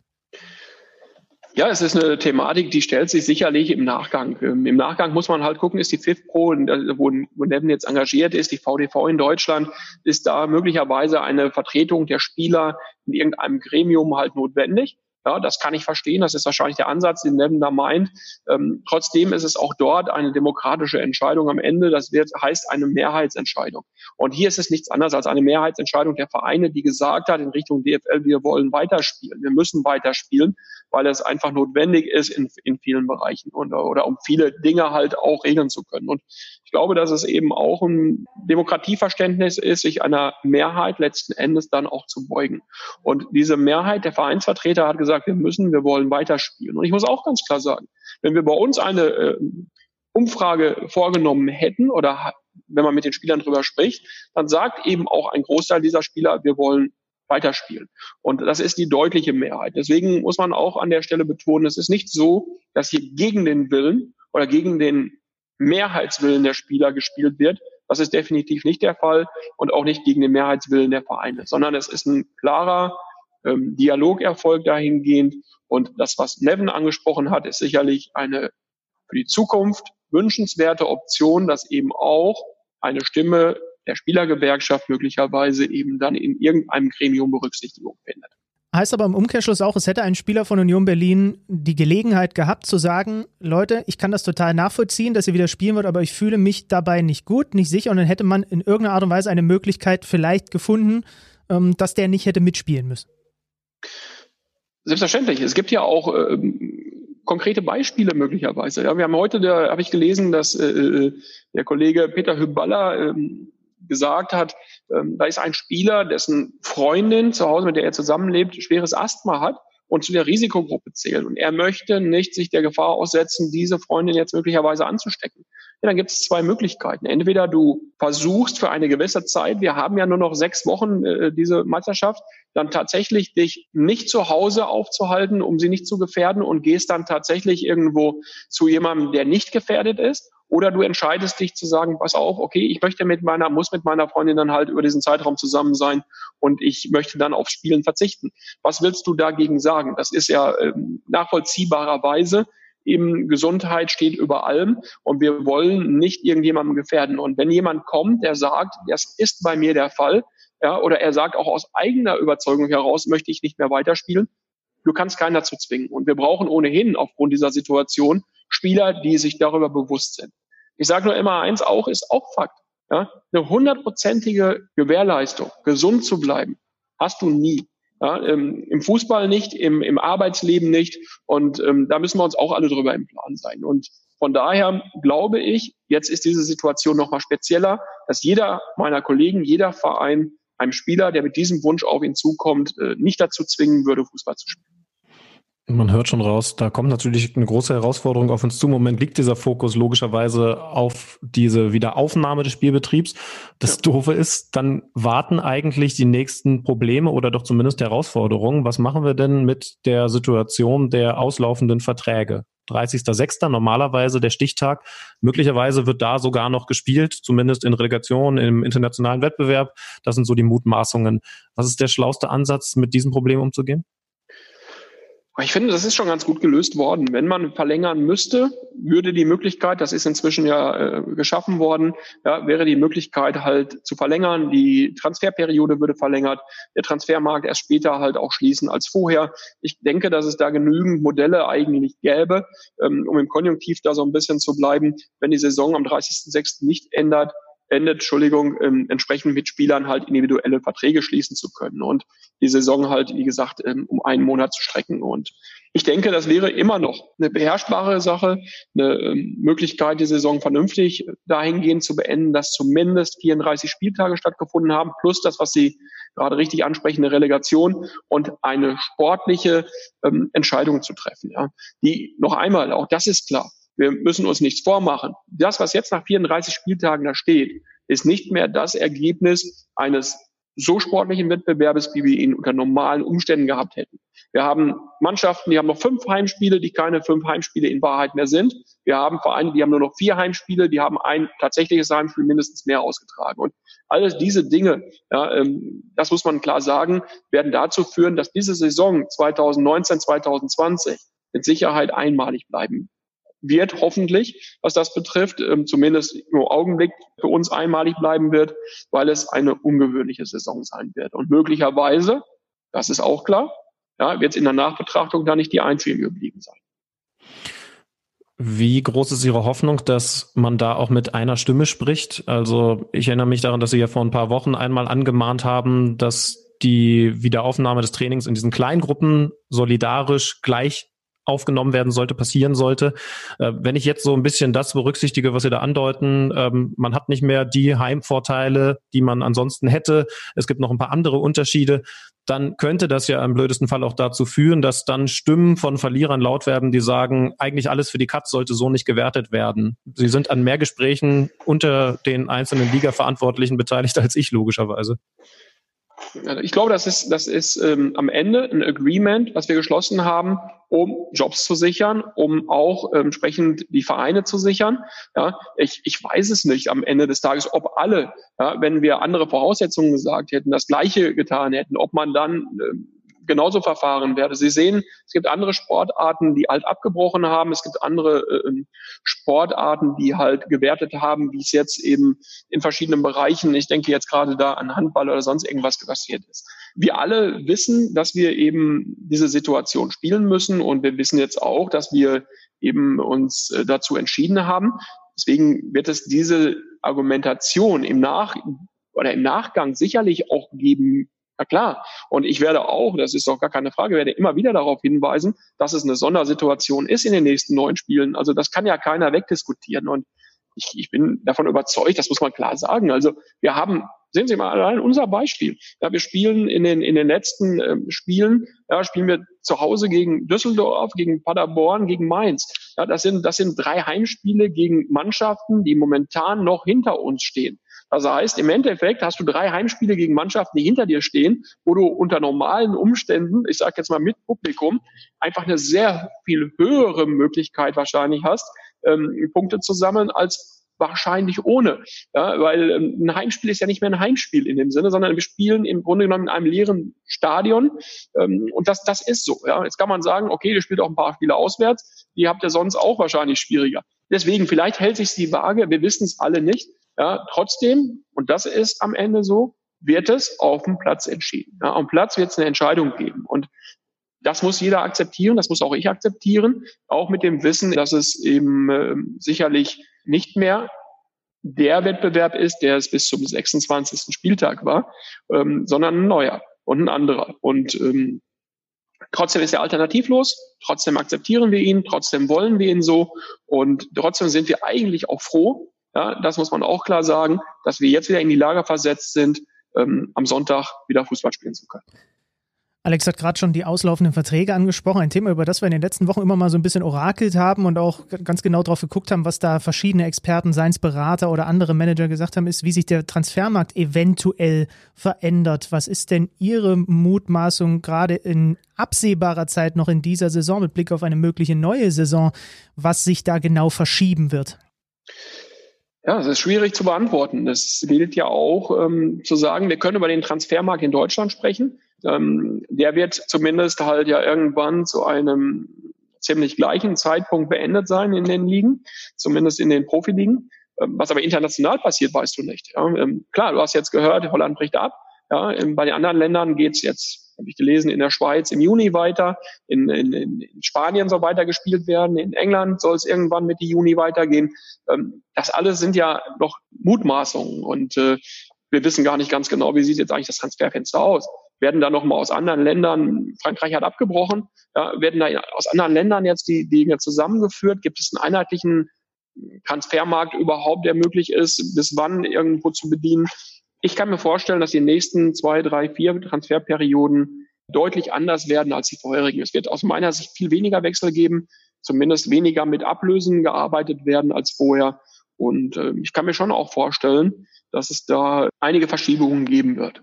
Ja, es ist eine Thematik, die stellt sich sicherlich im Nachgang. Im Nachgang muss man halt gucken, ist die FIFPro, wo Neven jetzt engagiert ist, die VDV in Deutschland, ist da möglicherweise eine Vertretung der Spieler in irgendeinem Gremium halt notwendig. Ja, das kann ich verstehen. Das ist wahrscheinlich der Ansatz, den Neven da meint. Trotzdem ist es auch dort eine demokratische Entscheidung am Ende. Das heißt eine Mehrheitsentscheidung. Und hier ist es nichts anderes als eine Mehrheitsentscheidung der Vereine, die gesagt hat in Richtung DFL, wir wollen weiterspielen. Wir müssen weiterspielen, weil es einfach notwendig ist in vielen Bereichen oder um viele Dinge halt auch regeln zu können. Und ich glaube, dass es eben auch ein Demokratieverständnis ist, sich einer Mehrheit letzten Endes dann auch zu beugen. Und diese Mehrheit der Vereinsvertreter hat gesagt, wir wollen weiterspielen. Und ich muss auch ganz klar sagen, wenn wir bei uns eine Umfrage vorgenommen hätten oder wenn man mit den Spielern drüber spricht, dann sagt eben auch ein Großteil dieser Spieler, wir wollen weiterspielen. Und das ist die deutliche Mehrheit. Deswegen muss man auch an der Stelle betonen, es ist nicht so, dass hier gegen den Willen oder gegen den Mehrheitswillen der Spieler gespielt wird. Das ist definitiv nicht der Fall und auch nicht gegen den Mehrheitswillen der Vereine, sondern es ist ein klarer Dialogerfolg dahingehend. Und das, was Neven angesprochen hat, ist sicherlich eine für die Zukunft wünschenswerte Option, dass eben auch eine Stimme der Spielergewerkschaft möglicherweise eben dann in irgendeinem Gremium Berücksichtigung findet. Heißt aber im Umkehrschluss auch, es hätte ein Spieler von Union Berlin die Gelegenheit gehabt zu sagen, Leute, ich kann das total nachvollziehen, dass ihr wieder spielen wollt, aber ich fühle mich dabei nicht gut, nicht sicher, und dann hätte man in irgendeiner Art und Weise eine Möglichkeit vielleicht gefunden, dass der nicht hätte mitspielen müssen. Selbstverständlich. Es gibt ja auch konkrete Beispiele möglicherweise. Ja, wir haben heute, habe ich gelesen, dass der Kollege Peter Hüballa gesagt hat, da ist ein Spieler, dessen Freundin zu Hause, mit der er zusammenlebt, schweres Asthma hat und zu der Risikogruppe zählt. Und er möchte nicht sich der Gefahr aussetzen, diese Freundin jetzt möglicherweise anzustecken. Ja, dann gibt es zwei Möglichkeiten. Entweder du versuchst für eine gewisse Zeit, wir haben ja nur noch 6 Wochen diese Meisterschaft, dann tatsächlich dich nicht zu Hause aufzuhalten, um sie nicht zu gefährden, und gehst dann tatsächlich irgendwo zu jemandem, der nicht gefährdet ist. Oder du entscheidest dich zu sagen, pass auf, okay, ich möchte muss mit meiner Freundin dann halt über diesen Zeitraum zusammen sein und ich möchte dann auf Spielen verzichten. Was willst du dagegen sagen? Das ist ja nachvollziehbarerweise eben, Gesundheit steht über allem und wir wollen nicht irgendjemandem gefährden. Und wenn jemand kommt, der sagt, das ist bei mir der Fall, ja, oder er sagt auch aus eigener Überzeugung heraus, möchte ich nicht mehr weiterspielen, du kannst keinen dazu zwingen. Und wir brauchen ohnehin aufgrund dieser Situation Spieler, die sich darüber bewusst sind. Ich sage nur immer eins, ist auch Fakt. Ja? Eine 100%ige Gewährleistung, gesund zu bleiben, hast du nie. Ja? Im Fußball nicht, im Arbeitsleben nicht. Und da müssen wir uns auch alle drüber im Klaren sein. Und von daher glaube ich, jetzt ist diese Situation nochmal spezieller, dass jeder meiner Kollegen, jeder Verein einem Spieler, der mit diesem Wunsch auf ihn zukommt, nicht dazu zwingen würde, Fußball zu spielen. Man hört schon raus, da kommt natürlich eine große Herausforderung auf uns zu. Im Moment liegt dieser Fokus logischerweise auf diese Wiederaufnahme des Spielbetriebs. Das Doofe ist, dann warten eigentlich die nächsten Probleme oder doch zumindest Herausforderungen. Was machen wir denn mit der Situation der auslaufenden Verträge? 30.06. normalerweise der Stichtag. Möglicherweise wird da sogar noch gespielt, zumindest in Relegation, im internationalen Wettbewerb. Das sind so die Mutmaßungen. Was ist der schlauste Ansatz, mit diesem Problem umzugehen? Ich finde, das ist schon ganz gut gelöst worden. Wenn man verlängern müsste, würde die Möglichkeit, das ist inzwischen ja geschaffen worden, wäre die Möglichkeit halt zu verlängern. Die Transferperiode würde verlängert, der Transfermarkt erst später halt auch schließen als vorher. Ich denke, dass es da genügend Modelle eigentlich gäbe, um im Konjunktiv da so ein bisschen zu bleiben, wenn die Saison am 30.06. nicht endet, entsprechend mit Spielern halt individuelle Verträge schließen zu können und die Saison halt, wie gesagt, um einen Monat zu strecken. Und ich denke, das wäre immer noch eine beherrschbare Sache, eine Möglichkeit, die Saison vernünftig dahingehend zu beenden, dass zumindest 34 Spieltage stattgefunden haben, plus das, was Sie gerade richtig ansprechen, eine Relegation und eine sportliche Entscheidung zu treffen. Ja. Die noch einmal, auch das ist klar, wir müssen uns nichts vormachen. Das, was jetzt nach 34 Spieltagen da steht, ist nicht mehr das Ergebnis eines so sportlichen Wettbewerbes, wie wir ihn unter normalen Umständen gehabt hätten. Wir haben Mannschaften, die haben noch 5 Heimspiele, die keine 5 Heimspiele in Wahrheit mehr sind. Wir haben Vereine, die haben nur noch 4 Heimspiele, die haben ein tatsächliches Heimspiel mindestens mehr ausgetragen. Und alles diese Dinge, das muss man klar sagen, werden dazu führen, dass diese Saison 2019, 2020 mit Sicherheit einmalig bleiben wird, hoffentlich, was das betrifft, zumindest im Augenblick für uns einmalig bleiben wird, weil es eine ungewöhnliche Saison sein wird. Und möglicherweise, das ist auch klar, wird es in der Nachbetrachtung da nicht die einzige geblieben sein. Wie groß ist Ihre Hoffnung, dass man da auch mit einer Stimme spricht? Also ich erinnere mich daran, dass Sie ja vor ein paar Wochen einmal angemahnt haben, dass die Wiederaufnahme des Trainings in diesen Kleingruppen solidarisch gleich aufgenommen werden sollte, passieren sollte. Wenn ich jetzt so ein bisschen das berücksichtige, was Sie da andeuten, man hat nicht mehr die Heimvorteile, die man ansonsten hätte. Es gibt noch ein paar andere Unterschiede. Dann könnte das ja im blödesten Fall auch dazu führen, dass dann Stimmen von Verlierern laut werden, die sagen, eigentlich alles für die Katz sollte so nicht gewertet werden. Sie sind an mehr Gesprächen unter den einzelnen Liga-Verantwortlichen beteiligt als ich, logischerweise. Ich glaube, das ist am Ende ein Agreement, was wir geschlossen haben, um Jobs zu sichern, um auch entsprechend die Vereine zu sichern. Ja, ich weiß es nicht am Ende des Tages, ob alle, wenn wir andere Voraussetzungen gesagt hätten, das Gleiche getan hätten, ob man dann genauso verfahren werde. Sie sehen, es gibt andere Sportarten, die halt abgebrochen haben. Es gibt andere Sportarten, die halt gewertet haben, wie es jetzt eben in verschiedenen Bereichen, ich denke jetzt gerade da an Handball oder sonst irgendwas passiert ist. Wir alle wissen, dass wir eben diese Situation spielen müssen und wir wissen jetzt auch, dass wir eben uns dazu entschieden haben. Deswegen wird es diese Argumentation im Nachgang sicherlich auch geben. Na klar. Und ich werde auch, das ist doch gar keine Frage, werde immer wieder darauf hinweisen, dass es eine Sondersituation ist in den nächsten 9 Spielen. Also das kann ja keiner wegdiskutieren. Und ich bin davon überzeugt, das muss man klar sagen. Also wir haben, sehen Sie mal allein unser Beispiel. Ja, wir spielen in den letzten Spielen, spielen wir zu Hause gegen Düsseldorf, gegen Paderborn, gegen Mainz. Ja, das sind 3 Heimspiele gegen Mannschaften, die momentan noch hinter uns stehen. Das heißt, im Endeffekt hast du 3 Heimspiele gegen Mannschaften, die hinter dir stehen, wo du unter normalen Umständen, ich sage jetzt mal mit Publikum, einfach eine sehr viel höhere Möglichkeit wahrscheinlich hast, Punkte zu sammeln als wahrscheinlich ohne. Ja, weil ein Heimspiel ist ja nicht mehr ein Heimspiel in dem Sinne, sondern wir spielen im Grunde genommen in einem leeren Stadion. Und das ist so. Ja. Jetzt kann man sagen, okay, ihr spielt auch ein paar Spiele auswärts, die habt ihr sonst auch wahrscheinlich schwieriger. Deswegen, vielleicht hält sich die Waage, wir wissen es alle nicht. Ja, trotzdem, und das ist am Ende so, wird es auf dem Platz entschieden. Ja, am Platz wird es eine Entscheidung geben. Und Das muss jeder akzeptieren, das muss auch ich akzeptieren, auch mit dem Wissen, dass es eben sicherlich nicht mehr der Wettbewerb ist, der es bis zum 26. Spieltag war, sondern ein neuer und ein anderer. Und trotzdem ist er alternativlos, trotzdem akzeptieren wir ihn, trotzdem wollen wir ihn so und trotzdem sind wir eigentlich auch froh, ja, das muss man auch klar sagen, dass wir jetzt wieder in die Lage versetzt sind, am Sonntag wieder Fußball spielen zu können. Alex hat gerade schon die auslaufenden Verträge angesprochen, ein Thema, über das wir in den letzten Wochen immer mal so ein bisschen orakelt haben und auch ganz genau drauf geguckt haben, was da verschiedene Experten, seien es Berater oder andere Manager gesagt haben, ist, wie sich der Transfermarkt eventuell verändert. Was ist denn Ihre Mutmaßung gerade in absehbarer Zeit noch in dieser Saison mit Blick auf eine mögliche neue Saison, was sich da genau verschieben wird? Ja, es ist schwierig zu beantworten. Es gilt ja auch zu sagen, wir können über den Transfermarkt in Deutschland sprechen. Der wird zumindest halt ja irgendwann zu einem ziemlich gleichen Zeitpunkt beendet sein in den Ligen, zumindest in den Profiligen. Was aber international passiert, weißt du nicht. Ja, klar, du hast jetzt gehört, Holland bricht ab. Ja, bei den anderen Ländern geht's jetzt, habe ich gelesen, in der Schweiz im Juni weiter, in Spanien soll weiter gespielt werden, in England soll es irgendwann Mitte Juni weitergehen. Das alles sind ja noch Mutmaßungen und wir wissen gar nicht ganz genau, wie sieht jetzt eigentlich das Transferfenster aus. Werden da nochmal aus anderen Ländern, Frankreich hat abgebrochen, ja, werden da aus anderen Ländern jetzt die Dinge zusammengeführt? Gibt es einen einheitlichen Transfermarkt überhaupt, der möglich ist, bis wann irgendwo zu bedienen? Ich kann mir vorstellen, dass die nächsten 2, 3, 4 Transferperioden deutlich anders werden als die vorherigen. Es wird aus meiner Sicht viel weniger Wechsel geben, zumindest weniger mit Ablösen gearbeitet werden als vorher. Und ich kann mir schon auch vorstellen, dass es da einige Verschiebungen geben wird.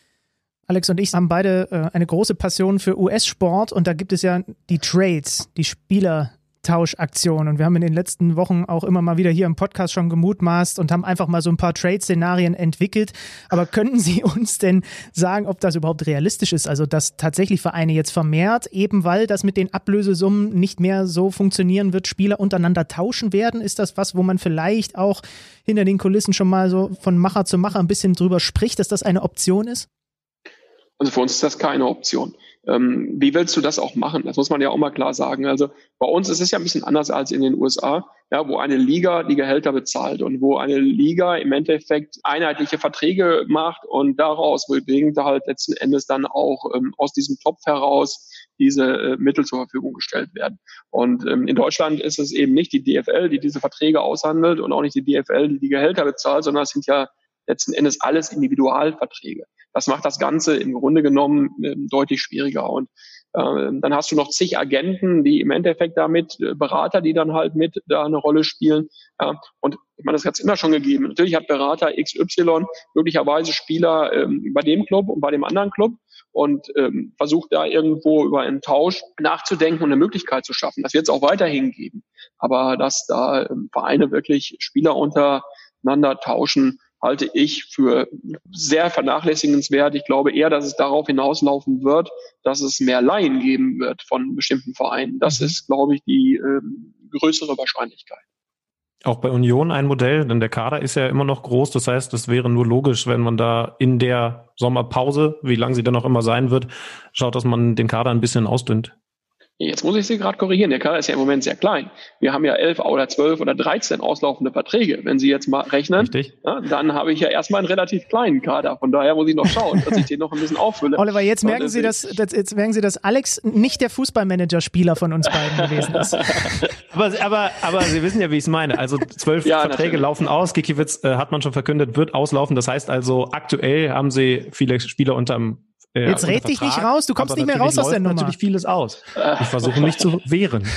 Alex und ich haben beide eine große Passion für US-Sport und da gibt es ja die Trades, die Spielertauschaktionen und wir haben in den letzten Wochen auch immer mal wieder hier im Podcast schon gemutmaßt und haben einfach mal so ein paar Trade-Szenarien entwickelt. Aber könnten Sie uns denn sagen, ob das überhaupt realistisch ist? Also, dass tatsächlich Vereine jetzt vermehrt, eben weil das mit den Ablösesummen nicht mehr so funktionieren wird, Spieler untereinander tauschen werden? Ist das was, wo man vielleicht auch hinter den Kulissen schon mal so von Macher zu Macher ein bisschen drüber spricht, dass das eine Option ist? Also für uns ist das keine Option. Wie willst du das auch machen? Das muss man ja auch mal klar sagen. Also bei uns ist es ja ein bisschen anders als in den USA, ja, wo eine Liga die Gehälter bezahlt und wo eine Liga im Endeffekt einheitliche Verträge macht und daraus bedingt halt letzten Endes dann auch aus diesem Topf heraus diese Mittel zur Verfügung gestellt werden. Und in Deutschland ist es eben nicht die DFL, die diese Verträge aushandelt und auch nicht die DFL, die die Gehälter bezahlt, sondern es sind ja letzten Endes alles Individualverträge. Das macht das Ganze im Grunde genommen deutlich schwieriger. Und dann hast du noch zig Agenten, die im Endeffekt damit, Berater, die dann halt mit da eine Rolle spielen. Und ich meine, das hat es immer schon gegeben. Natürlich hat Berater XY möglicherweise Spieler bei dem Club und bei dem anderen Club und versucht da irgendwo über einen Tausch nachzudenken und eine Möglichkeit zu schaffen. Das wird es auch weiterhin geben. Aber dass da Vereine wirklich Spieler untereinander tauschen, halte ich für sehr vernachlässigenswert. Ich glaube eher, dass es darauf hinauslaufen wird, dass es mehr Laien geben wird von bestimmten Vereinen. Das ist, glaube ich, die größere Wahrscheinlichkeit. Auch bei Union ein Modell, denn der Kader ist ja immer noch groß. Das heißt, es wäre nur logisch, wenn man da in der Sommerpause, wie lang sie dann auch immer sein wird, schaut, dass man den Kader ein bisschen ausdünnt. Jetzt muss ich Sie gerade korrigieren. Der Kader ist ja im Moment sehr klein. Wir haben ja 11 oder 12 oder 13 auslaufende Verträge. Wenn Sie jetzt mal rechnen, ja, dann habe ich ja erstmal einen relativ kleinen Kader. Von daher muss ich noch schauen, dass ich den noch ein bisschen auffülle. Oliver, jetzt merken Sie, dass Alex nicht der Fußballmanager-Spieler von uns beiden gewesen ist. aber Sie wissen ja, wie ich es meine. Also 12 Verträge natürlich laufen aus. Gikiewicz hat man schon verkündet, wird auslaufen. Das heißt also, aktuell haben Sie viele Spieler unterm Jetzt red dich nicht raus, du kommst nicht mehr raus aus der Nummer. Natürlich vieles aus. Ich versuche mich zu wehren.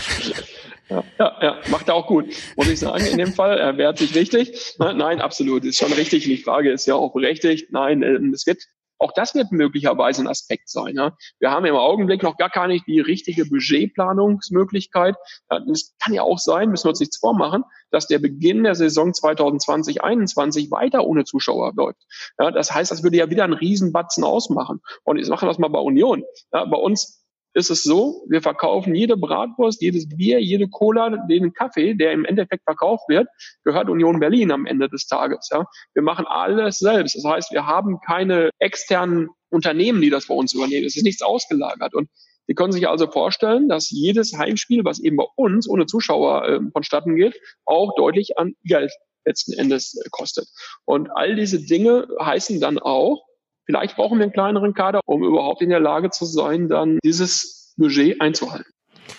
Ja, macht er auch gut, muss ich sagen, in dem Fall. Er wehrt sich richtig. Nein, absolut, ist schon richtig. Die Frage ist ja auch berechtigt. Nein, auch das wird möglicherweise ein Aspekt sein. Ja. Wir haben im Augenblick noch gar nicht die richtige Budgetplanungsmöglichkeit. Es kann ja auch sein, müssen wir uns nichts vormachen, dass der Beginn der Saison 2020/21 weiter ohne Zuschauer läuft. Ja, das heißt, das würde ja wieder einen Riesenbatzen ausmachen. Und jetzt machen wir das mal bei Union. Ja, bei uns ist es so, wir verkaufen jede Bratwurst, jedes Bier, jede Cola, den Kaffee, der im Endeffekt verkauft wird, gehört Union Berlin am Ende des Tages. Ja. Wir machen alles selbst. Das heißt, wir haben keine externen Unternehmen, die das bei uns übernehmen. Es ist nichts ausgelagert. Und Sie können sich also vorstellen, dass jedes Heimspiel, was eben bei uns ohne Zuschauer vonstatten geht, auch deutlich an Geld letzten Endes kostet. Und all diese Dinge heißen dann auch, vielleicht brauchen wir einen kleineren Kader, um überhaupt in der Lage zu sein, dann dieses Budget einzuhalten.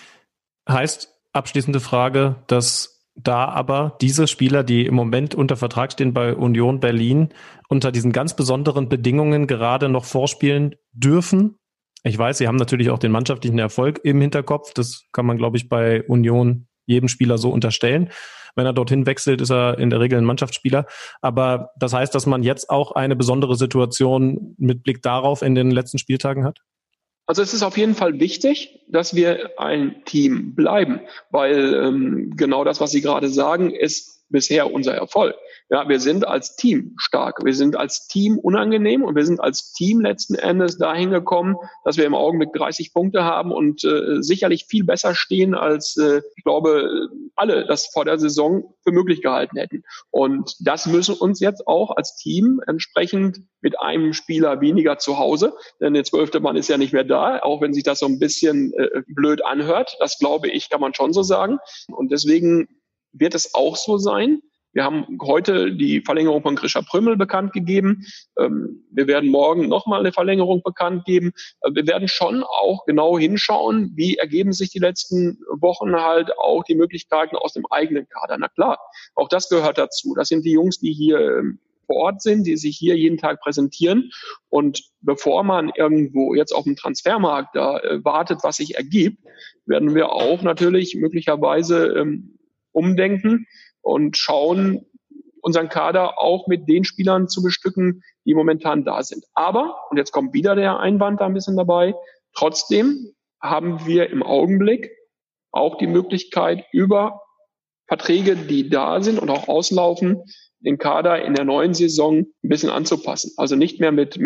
Heißt, abschließende Frage, dass da aber diese Spieler, die im Moment unter Vertrag stehen bei Union Berlin, unter diesen ganz besonderen Bedingungen gerade noch vorspielen dürfen? Ich weiß, sie haben natürlich auch den mannschaftlichen Erfolg im Hinterkopf. Das kann man, glaube ich, bei Union jedem Spieler so unterstellen. Wenn er dorthin wechselt, ist er in der Regel ein Mannschaftsspieler. Aber das heißt, dass man jetzt auch eine besondere Situation mit Blick darauf in den letzten Spieltagen hat? Also es ist auf jeden Fall wichtig, dass wir ein Team bleiben, weil genau das, was Sie gerade sagen, ist bisher unser Erfolg. Ja, wir sind als Team stark, wir sind als Team unangenehm und wir sind als Team letzten Endes dahin gekommen, dass wir im Augenblick 30 Punkte haben und sicherlich viel besser stehen, als ich glaube, alle das vor der Saison für möglich gehalten hätten. Und das müssen uns jetzt auch als Team entsprechend mit einem Spieler weniger zu Hause, denn der 12. Mann ist ja nicht mehr da, auch wenn sich das so ein bisschen blöd anhört. Das glaube ich, kann man schon so sagen. Und deswegen wird es auch so sein. Wir haben heute die Verlängerung von Grisha Prömel bekannt gegeben. Wir werden morgen nochmal eine Verlängerung bekannt geben. Wir werden schon auch genau hinschauen, wie ergeben sich die letzten Wochen halt auch die Möglichkeiten aus dem eigenen Kader. Na klar, auch das gehört dazu. Das sind die Jungs, die hier vor Ort sind, die sich hier jeden Tag präsentieren. Und bevor man irgendwo jetzt auf dem Transfermarkt da wartet, was sich ergibt, werden wir auch natürlich möglicherweise umdenken und schauen, unseren Kader auch mit den Spielern zu bestücken, die momentan da sind. Aber, und jetzt kommt wieder der Einwand da ein bisschen dabei, trotzdem haben wir im Augenblick auch die Möglichkeit, über Verträge, die da sind und auch auslaufen, den Kader in der neuen Saison ein bisschen anzupassen. Also nicht mehr mit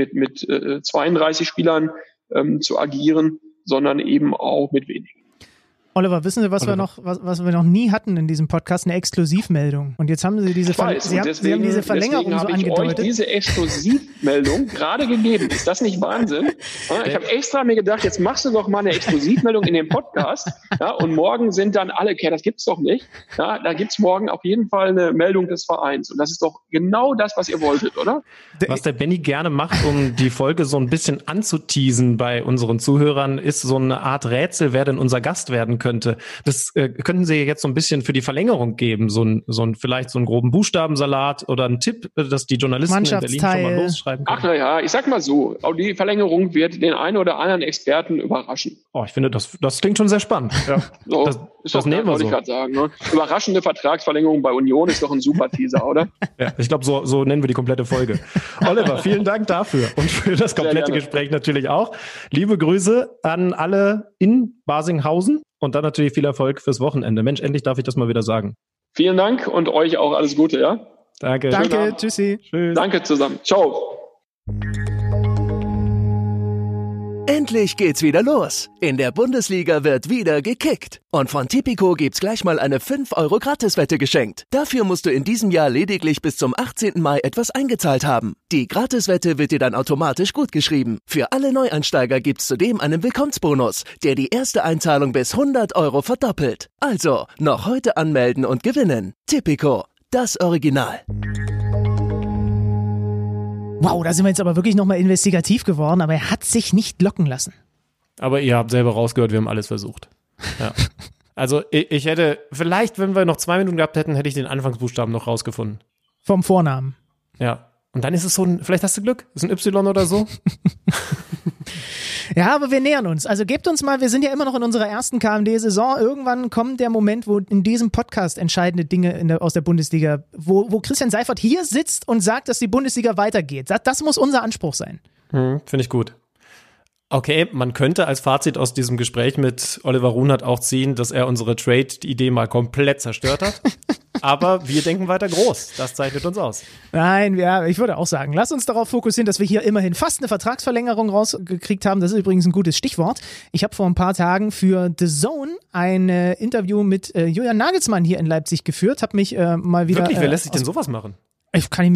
32 Spielern zu agieren, sondern eben auch mit wenigen. Oliver, wissen Sie, was wir noch nie hatten in diesem Podcast? Eine Exklusivmeldung. Und jetzt haben Sie diese Sie haben diese Verlängerung so angedeutet. Ich euch diese Exklusivmeldung gerade gegeben. Ist das nicht Wahnsinn? Ja, ich habe extra mir gedacht, jetzt machst du doch mal eine Exklusivmeldung in dem Podcast. Ja, und morgen sind dann alle, okay, das gibt's doch nicht. Ja, da gibt's morgen auf jeden Fall eine Meldung des Vereins. Und das ist doch genau das, was ihr wolltet, oder? Was der Benny gerne macht, um die Folge so ein bisschen anzuteasen bei unseren Zuhörern, ist so eine Art Rätsel, wer denn unser Gast werden könnte. Das könnten Sie jetzt so ein bisschen für die Verlängerung geben, vielleicht so einen groben Buchstabensalat oder einen Tipp, dass die Journalisten in Berlin schon mal losschreiben können. Ach naja, ich sag mal so, auch die Verlängerung wird den einen oder anderen Experten überraschen. Oh, ich finde, das klingt schon sehr spannend. Ja. So, das nehmen wir so. Ich gerade sagen, ne? Überraschende Vertragsverlängerung bei Union ist doch ein super Teaser, oder? Ja, ich glaube, so nennen wir die komplette Folge. Oliver, vielen Dank dafür und für das komplette Gespräch natürlich auch. Liebe Grüße an alle in Barsinghausen. Und dann natürlich viel Erfolg fürs Wochenende. Mensch, endlich darf ich das mal wieder sagen. Vielen Dank und euch auch alles Gute, ja? Danke. Danke, tschüssi. Tschüss. Danke zusammen. Ciao. Endlich geht's wieder los. In der Bundesliga wird wieder gekickt. Und von Tipico gibt's gleich mal eine 5€ Gratiswette geschenkt. Dafür musst du in diesem Jahr lediglich bis zum 18. Mai etwas eingezahlt haben. Die Gratiswette wird dir dann automatisch gutgeschrieben. Für alle Neueinsteiger gibt's zudem einen Willkommensbonus, der die erste Einzahlung bis 100€ verdoppelt. Also, noch heute anmelden und gewinnen. Tipico, das Original. Wow, da sind wir jetzt aber wirklich nochmal investigativ geworden, aber er hat sich nicht locken lassen. Aber ihr habt selber rausgehört, wir haben alles versucht. Ja. Also ich hätte, vielleicht, wenn wir noch 2 Minuten gehabt hätten, hätte ich den Anfangsbuchstaben noch rausgefunden. Vom Vornamen. Ja. Und dann ist es so ein, vielleicht hast du Glück, ist ein Y oder so. Ja, aber wir nähern uns. Also gebt uns mal, wir sind ja immer noch in unserer ersten KMD-Saison. Irgendwann kommt der Moment, wo in diesem Podcast entscheidende Dinge aus der Bundesliga, wo Christian Seifert hier sitzt und sagt, dass die Bundesliga weitergeht. Das muss unser Anspruch sein. Finde ich gut. Okay, man könnte als Fazit aus diesem Gespräch mit Oliver Runert auch ziehen, dass er unsere Trade-Idee mal komplett zerstört hat. Aber wir denken weiter groß. Das zeichnet uns aus. Nein, ja, ich würde auch sagen, lass uns darauf fokussieren, dass wir hier immerhin fast eine Vertragsverlängerung rausgekriegt haben. Das ist übrigens ein gutes Stichwort. Ich habe vor ein paar Tagen für The Zone ein Interview mit Julian Nagelsmann hier in Leipzig geführt. Habe mich mal wieder... Wirklich? Wer lässt sich denn sowas machen? Ich kann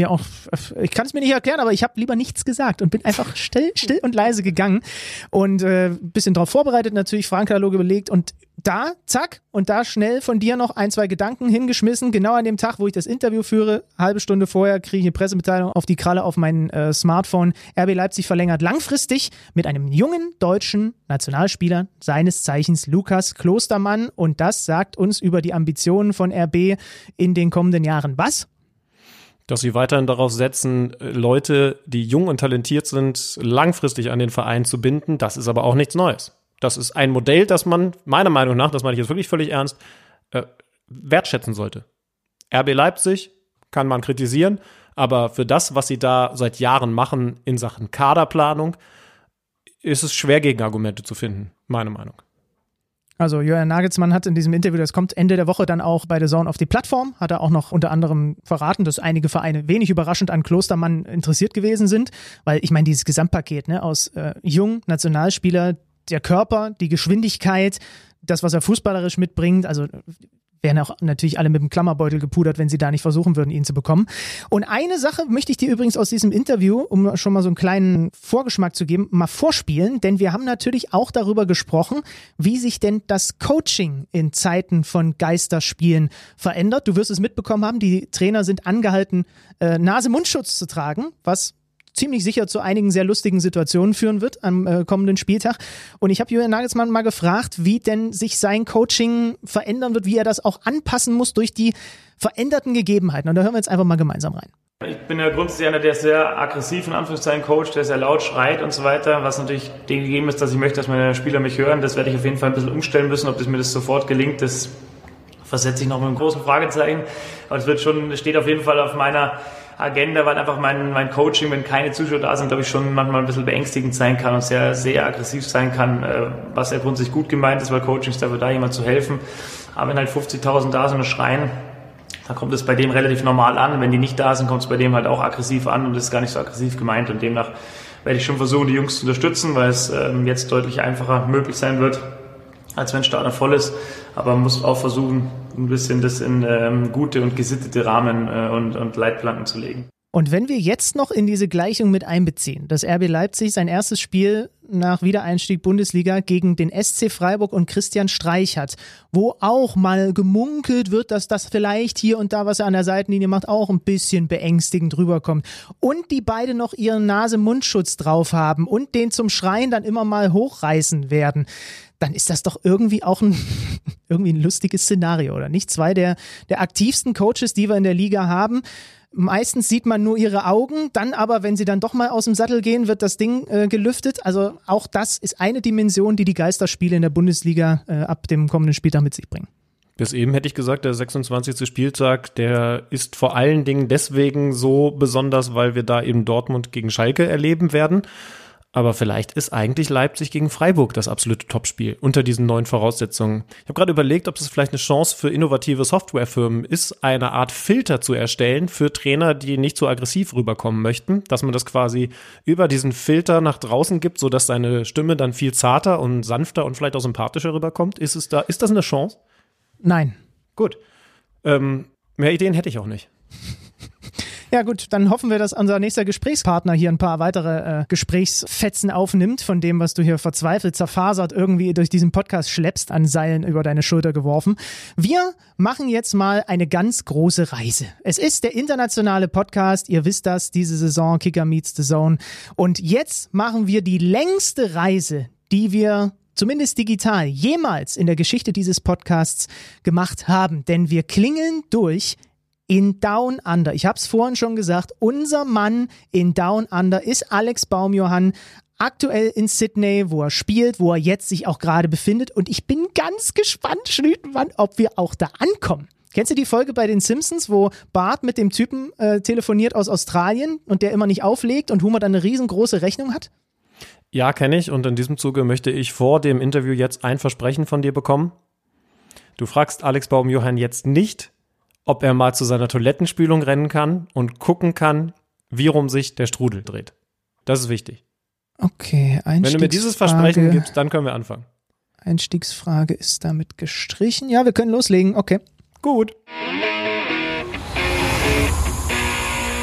es mir nicht erklären, aber ich habe lieber nichts gesagt und bin einfach still und leise gegangen und ein bisschen darauf vorbereitet, natürlich Fragenkatalog überlegt und da, zack, und da schnell von dir noch 1, 2 Gedanken hingeschmissen, genau an dem Tag, wo ich das Interview führe, halbe Stunde vorher kriege ich eine Pressemitteilung auf die Kralle auf mein Smartphone. RB Leipzig verlängert langfristig mit einem jungen deutschen Nationalspieler, seines Zeichens Lukas Klostermann, und das sagt uns über die Ambitionen von RB in den kommenden Jahren was? Dass sie weiterhin darauf setzen, Leute, die jung und talentiert sind, langfristig an den Verein zu binden. Das ist aber auch nichts Neues. Das ist ein Modell, das man, meiner Meinung nach, das meine ich jetzt wirklich völlig ernst, wertschätzen sollte. RB Leipzig kann man kritisieren, aber für das, was sie da seit Jahren machen in Sachen Kaderplanung, ist es schwer, Gegenargumente zu finden, meine Meinung. Also Julian Nagelsmann hat in diesem Interview, das kommt Ende der Woche dann auch bei The Zone auf die Plattform, hat er auch noch unter anderem verraten, dass einige Vereine wenig überraschend an Klostermann interessiert gewesen sind, weil ich meine, dieses Gesamtpaket aus jung, Nationalspieler, der Körper, die Geschwindigkeit, das, was er fußballerisch mitbringt, also wären auch natürlich alle mit dem Klammerbeutel gepudert, wenn sie da nicht versuchen würden, ihn zu bekommen. Und eine Sache möchte ich dir übrigens aus diesem Interview, um schon mal so einen kleinen Vorgeschmack zu geben, mal vorspielen, denn wir haben natürlich auch darüber gesprochen, wie sich denn das Coaching in Zeiten von Geisterspielen verändert. Du wirst es mitbekommen haben, die Trainer sind angehalten, Nase-Mundschutz zu tragen, was ziemlich sicher zu einigen sehr lustigen Situationen führen wird am kommenden Spieltag. Und ich habe Julian Nagelsmann mal gefragt, wie denn sich sein Coaching verändern wird, wie er das auch anpassen muss durch die veränderten Gegebenheiten. Und da hören wir jetzt einfach mal gemeinsam rein. Ich bin ja grundsätzlich einer, der sehr aggressiv in Anführungszeichen coacht, der sehr laut schreit und so weiter, was natürlich dem gegeben ist, dass ich möchte, dass meine Spieler mich hören. Das werde ich auf jeden Fall ein bisschen umstellen müssen. Ob mir das sofort gelingt, das versetze ich noch mit einem großen Fragezeichen. Aber es steht auf jeden Fall auf meiner Agenda, weil einfach mein Coaching, wenn keine Zuschauer da sind, glaube ich, schon manchmal ein bisschen beängstigend sein kann und sehr, sehr aggressiv sein kann, was ja grundsätzlich gut gemeint ist, weil Coaching ist dafür da, jemand zu helfen. Aber wenn halt 50.000 da sind und schreien, dann kommt es bei dem relativ normal an. Wenn die nicht da sind, kommt es bei dem halt auch aggressiv an und das ist gar nicht so aggressiv gemeint. Und demnach werde ich schon versuchen, die Jungs zu unterstützen, weil es jetzt deutlich einfacher möglich sein wird, als wenn Stadion voll ist. Aber man muss auch versuchen, ein bisschen das in gute und gesittete Rahmen und Leitplanken zu legen. Und wenn wir jetzt noch in diese Gleichung mit einbeziehen, dass RB Leipzig sein erstes Spiel nach Wiedereinstieg Bundesliga gegen den SC Freiburg und Christian Streich hat, wo auch mal gemunkelt wird, dass das vielleicht hier und da, was er an der Seitenlinie macht, auch ein bisschen beängstigend rüberkommt. Und die beide noch ihren Nase-Mundschutz drauf haben und den zum Schreien dann immer mal hochreißen werden, dann ist das doch irgendwie auch irgendwie ein lustiges Szenario, oder nicht? 2 der aktivsten Coaches, die wir in der Liga haben. Meistens sieht man nur ihre Augen, dann aber, wenn sie dann doch mal aus dem Sattel gehen, wird das Ding gelüftet. Also auch das ist eine Dimension, die die Geisterspiele in der Bundesliga ab dem kommenden Spieltag mit sich bringen. Bis eben hätte ich gesagt, der 26. Spieltag, der ist vor allen Dingen deswegen so besonders, weil wir da eben Dortmund gegen Schalke erleben werden. Aber vielleicht ist eigentlich Leipzig gegen Freiburg das absolute Topspiel unter diesen neuen Voraussetzungen. Ich habe gerade überlegt, ob es vielleicht eine Chance für innovative Softwarefirmen ist, eine Art Filter zu erstellen für Trainer, die nicht so aggressiv rüberkommen möchten, dass man das quasi über diesen Filter nach draußen gibt, sodass seine Stimme dann viel zarter und sanfter und vielleicht auch sympathischer rüberkommt. Ist das eine Chance? Nein. Gut. Mehr Ideen hätte ich auch nicht. Ja gut, dann hoffen wir, dass unser nächster Gesprächspartner hier ein paar weitere Gesprächsfetzen aufnimmt von dem, was du hier verzweifelt, zerfasert irgendwie durch diesen Podcast schleppst, an Seilen über deine Schulter geworfen. Wir machen jetzt mal eine ganz große Reise. Es ist der internationale Podcast, ihr wisst das, diese Saison Kicker meets the Zone. Und jetzt machen wir die längste Reise, die wir zumindest digital jemals in der Geschichte dieses Podcasts gemacht haben. Denn wir klingeln durch in Down Under. Ich habe es vorhin schon gesagt, unser Mann in Down Under ist Alex Baumjohann, aktuell in Sydney, wo er spielt, wo er jetzt sich auch gerade befindet. Und ich bin ganz gespannt, Schlütenmann, ob wir auch da ankommen. Kennst du die Folge bei den Simpsons, wo Bart mit dem Typen telefoniert aus Australien und der immer nicht auflegt und Homer dann eine riesengroße Rechnung hat? Ja, kenne ich. Und in diesem Zuge möchte ich vor dem Interview jetzt ein Versprechen von dir bekommen. Du fragst Alex Baumjohann jetzt nicht, ob er mal zu seiner Toilettenspülung rennen kann und gucken kann, wie rum sich der Strudel dreht. Das ist wichtig. Okay, Einstiegsfrage. Wenn du mir dieses Versprechen gibst, dann können wir anfangen. Einstiegsfrage ist damit gestrichen. Ja, wir können loslegen. Okay. Gut.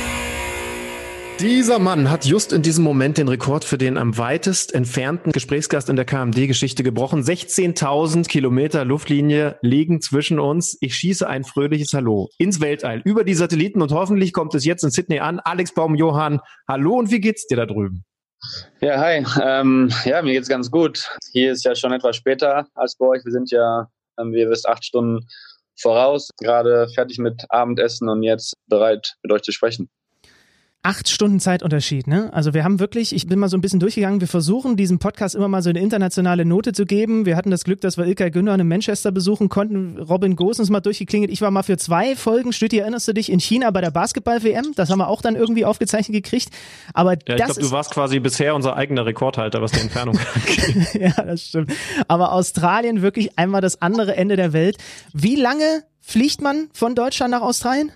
Dieser Mann hat just in diesem Moment den Rekord für den am weitest entfernten Gesprächsgast in der KMD-Geschichte gebrochen. 16.000 Kilometer Luftlinie liegen zwischen uns. Ich schieße ein fröhliches Hallo ins Weltall über die Satelliten und hoffentlich kommt es jetzt in Sydney an. Alex Baum-Johann, hallo und wie geht's dir da drüben? Ja, hi. Mir geht's ganz gut. Hier ist ja schon etwas später als bei euch. Wir sind ja, wie ihr wisst, 8 Stunden voraus. Gerade fertig mit Abendessen und jetzt bereit, mit euch zu sprechen. 8 Stunden Zeitunterschied, ne? Also wir haben wirklich, ich bin mal so ein bisschen durchgegangen, wir versuchen diesem Podcast immer mal so eine internationale Note zu geben. Wir hatten das Glück, dass wir Ilkay Gündoğan in Manchester besuchen konnten. Robin Gosens mal durchgeklingelt. Ich war mal für 2 Folgen, Stütti, erinnerst du dich, in China bei der Basketball-WM? Das haben wir auch dann irgendwie aufgezeichnet gekriegt. Aber ja, ich glaube, du warst quasi bisher unser eigener Rekordhalter, was die Entfernung angeht. Ja, das stimmt. Aber Australien wirklich einmal das andere Ende der Welt. Wie lange fliegt man von Deutschland nach Australien?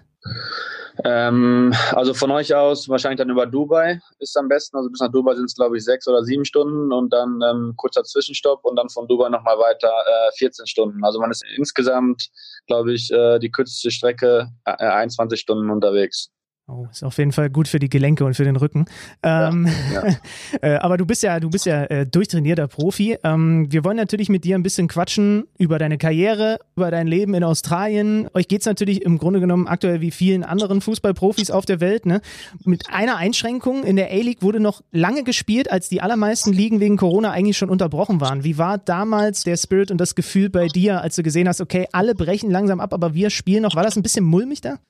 Also von euch aus wahrscheinlich dann über Dubai ist am besten. Also bis nach Dubai sind es, glaube ich, 6 oder 7 Stunden und dann kurzer Zwischenstopp und dann von Dubai nochmal weiter 14 Stunden. Also man ist insgesamt, glaube ich, die kürzeste Strecke 21 Stunden unterwegs. Oh, ist auf jeden Fall gut für die Gelenke und für den Rücken. Ja. Aber du bist ja durchtrainierter Profi. Wir wollen natürlich mit dir ein bisschen quatschen über deine Karriere, über dein Leben in Australien. Euch geht's natürlich im Grunde genommen aktuell wie vielen anderen Fußballprofis auf der Welt, ne? Mit einer Einschränkung: in der A-League wurde noch lange gespielt, als die allermeisten Ligen wegen Corona eigentlich schon unterbrochen waren. Wie war damals der Spirit und das Gefühl bei dir, als du gesehen hast, okay, alle brechen langsam ab, aber wir spielen noch? War das ein bisschen mulmig da?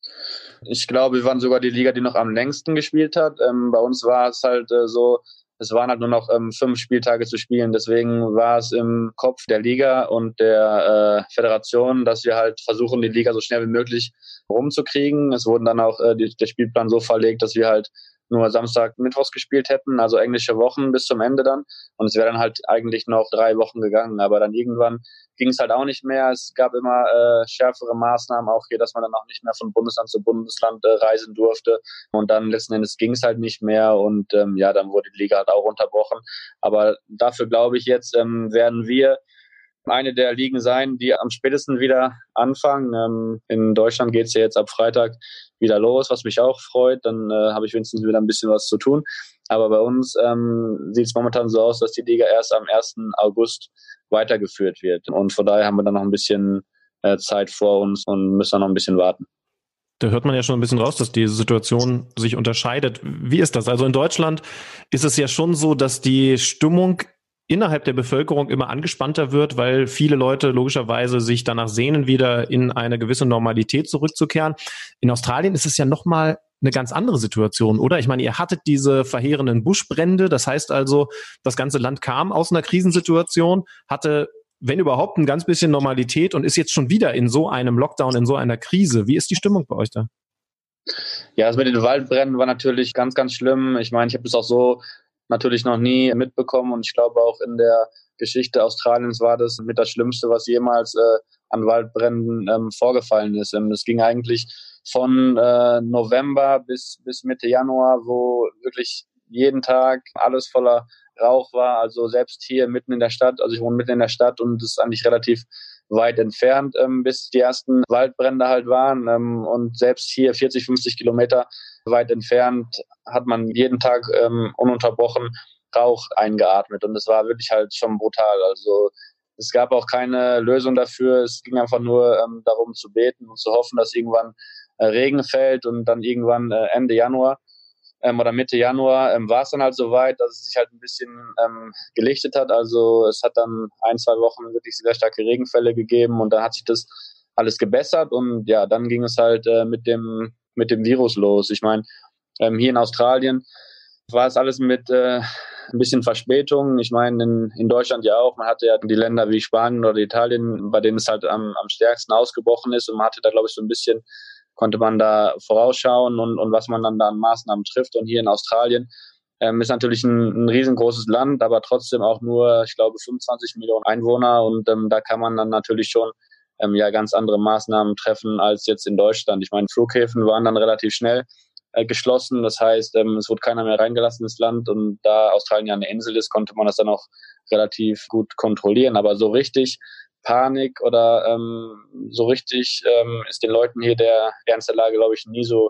Ich glaube, wir waren sogar die Liga, die noch am längsten gespielt hat. Bei uns war es halt so, es waren halt nur noch 5 Spieltage zu spielen. Deswegen war es im Kopf der Liga und der Föderation, dass wir halt versuchen, die Liga so schnell wie möglich rumzukriegen. Es wurden dann auch der Spielplan so verlegt, dass wir halt nur Samstag, Mittwochs gespielt hätten, also englische Wochen bis zum Ende dann. Und es wäre dann halt eigentlich noch 3 Wochen gegangen. Aber dann irgendwann ging es halt auch nicht mehr. Es gab immer schärfere Maßnahmen, auch hier, dass man dann auch nicht mehr von Bundesland zu Bundesland reisen durfte. Und dann letzten Endes ging es halt nicht mehr. Und dann wurde die Liga halt auch unterbrochen. Aber dafür glaube ich jetzt, werden wir eine der Ligen sein, die am spätesten wieder anfangen. In Deutschland geht es ja jetzt ab Freitag wieder los, was mich auch freut. Dann habe ich wenigstens wieder ein bisschen was zu tun. Aber bei uns sieht es momentan so aus, dass die Liga erst am 1. August weitergeführt wird. Und von daher haben wir dann noch ein bisschen Zeit vor uns und müssen dann noch ein bisschen warten. Da hört man ja schon ein bisschen raus, dass die Situation sich unterscheidet. Wie ist das? Also in Deutschland ist es ja schon so, dass die Stimmung innerhalb der Bevölkerung immer angespannter wird, weil viele Leute logischerweise sich danach sehnen, wieder in eine gewisse Normalität zurückzukehren. In Australien ist es ja nochmal eine ganz andere Situation, oder? Ich meine, ihr hattet diese verheerenden Buschbrände, das heißt also, das ganze Land kam aus einer Krisensituation, hatte, wenn überhaupt, ein ganz bisschen Normalität und ist jetzt schon wieder in so einem Lockdown, in so einer Krise. Wie ist die Stimmung bei euch da? Ja, das mit den Waldbränden war natürlich ganz, ganz schlimm. Ich meine, ich habe das auch so natürlich noch nie mitbekommen und ich glaube auch in der Geschichte Australiens war das mit das Schlimmste, was jemals an Waldbränden vorgefallen ist. Es ging eigentlich von November bis Mitte Januar, wo wirklich jeden Tag alles voller Rauch war. Also selbst hier mitten in der Stadt, also ich wohne mitten in der Stadt und es ist eigentlich relativ weit entfernt, bis die ersten Waldbrände halt waren. Und selbst hier 40, 50 Kilometer weit entfernt hat man jeden Tag ununterbrochen Rauch eingeatmet. Und es war wirklich halt schon brutal. Also es gab auch keine Lösung dafür. Es ging einfach nur darum zu beten und zu hoffen, dass irgendwann Regen fällt und dann irgendwann Ende Januar oder Mitte Januar war es dann halt so weit, dass es sich halt ein bisschen gelichtet hat. Also es hat dann 1, 2 Wochen wirklich sehr starke Regenfälle gegeben und dann hat sich das alles gebessert und ja, dann ging es halt mit dem Virus los. Ich meine, hier in Australien war es alles mit ein bisschen Verspätung. Ich meine, in Deutschland ja auch. Man hatte ja die Länder wie Spanien oder Italien, bei denen es halt am stärksten ausgebrochen ist und man hatte da, glaube ich, so ein bisschen, konnte man da vorausschauen und was man dann da an Maßnahmen trifft. Und hier in Australien ist natürlich ein riesengroßes Land, aber trotzdem auch nur, ich glaube, 25 Millionen Einwohner. Und da kann man dann natürlich schon ganz andere Maßnahmen treffen als jetzt in Deutschland. Ich meine, Flughäfen waren dann relativ schnell geschlossen. Das heißt, es wurde keiner mehr reingelassen ins Land. Und da Australien ja eine Insel ist, konnte man das dann auch relativ gut kontrollieren. Aber so richtig Panik oder so richtig ist den Leuten hier der Ernst der Lage, glaube ich, nie so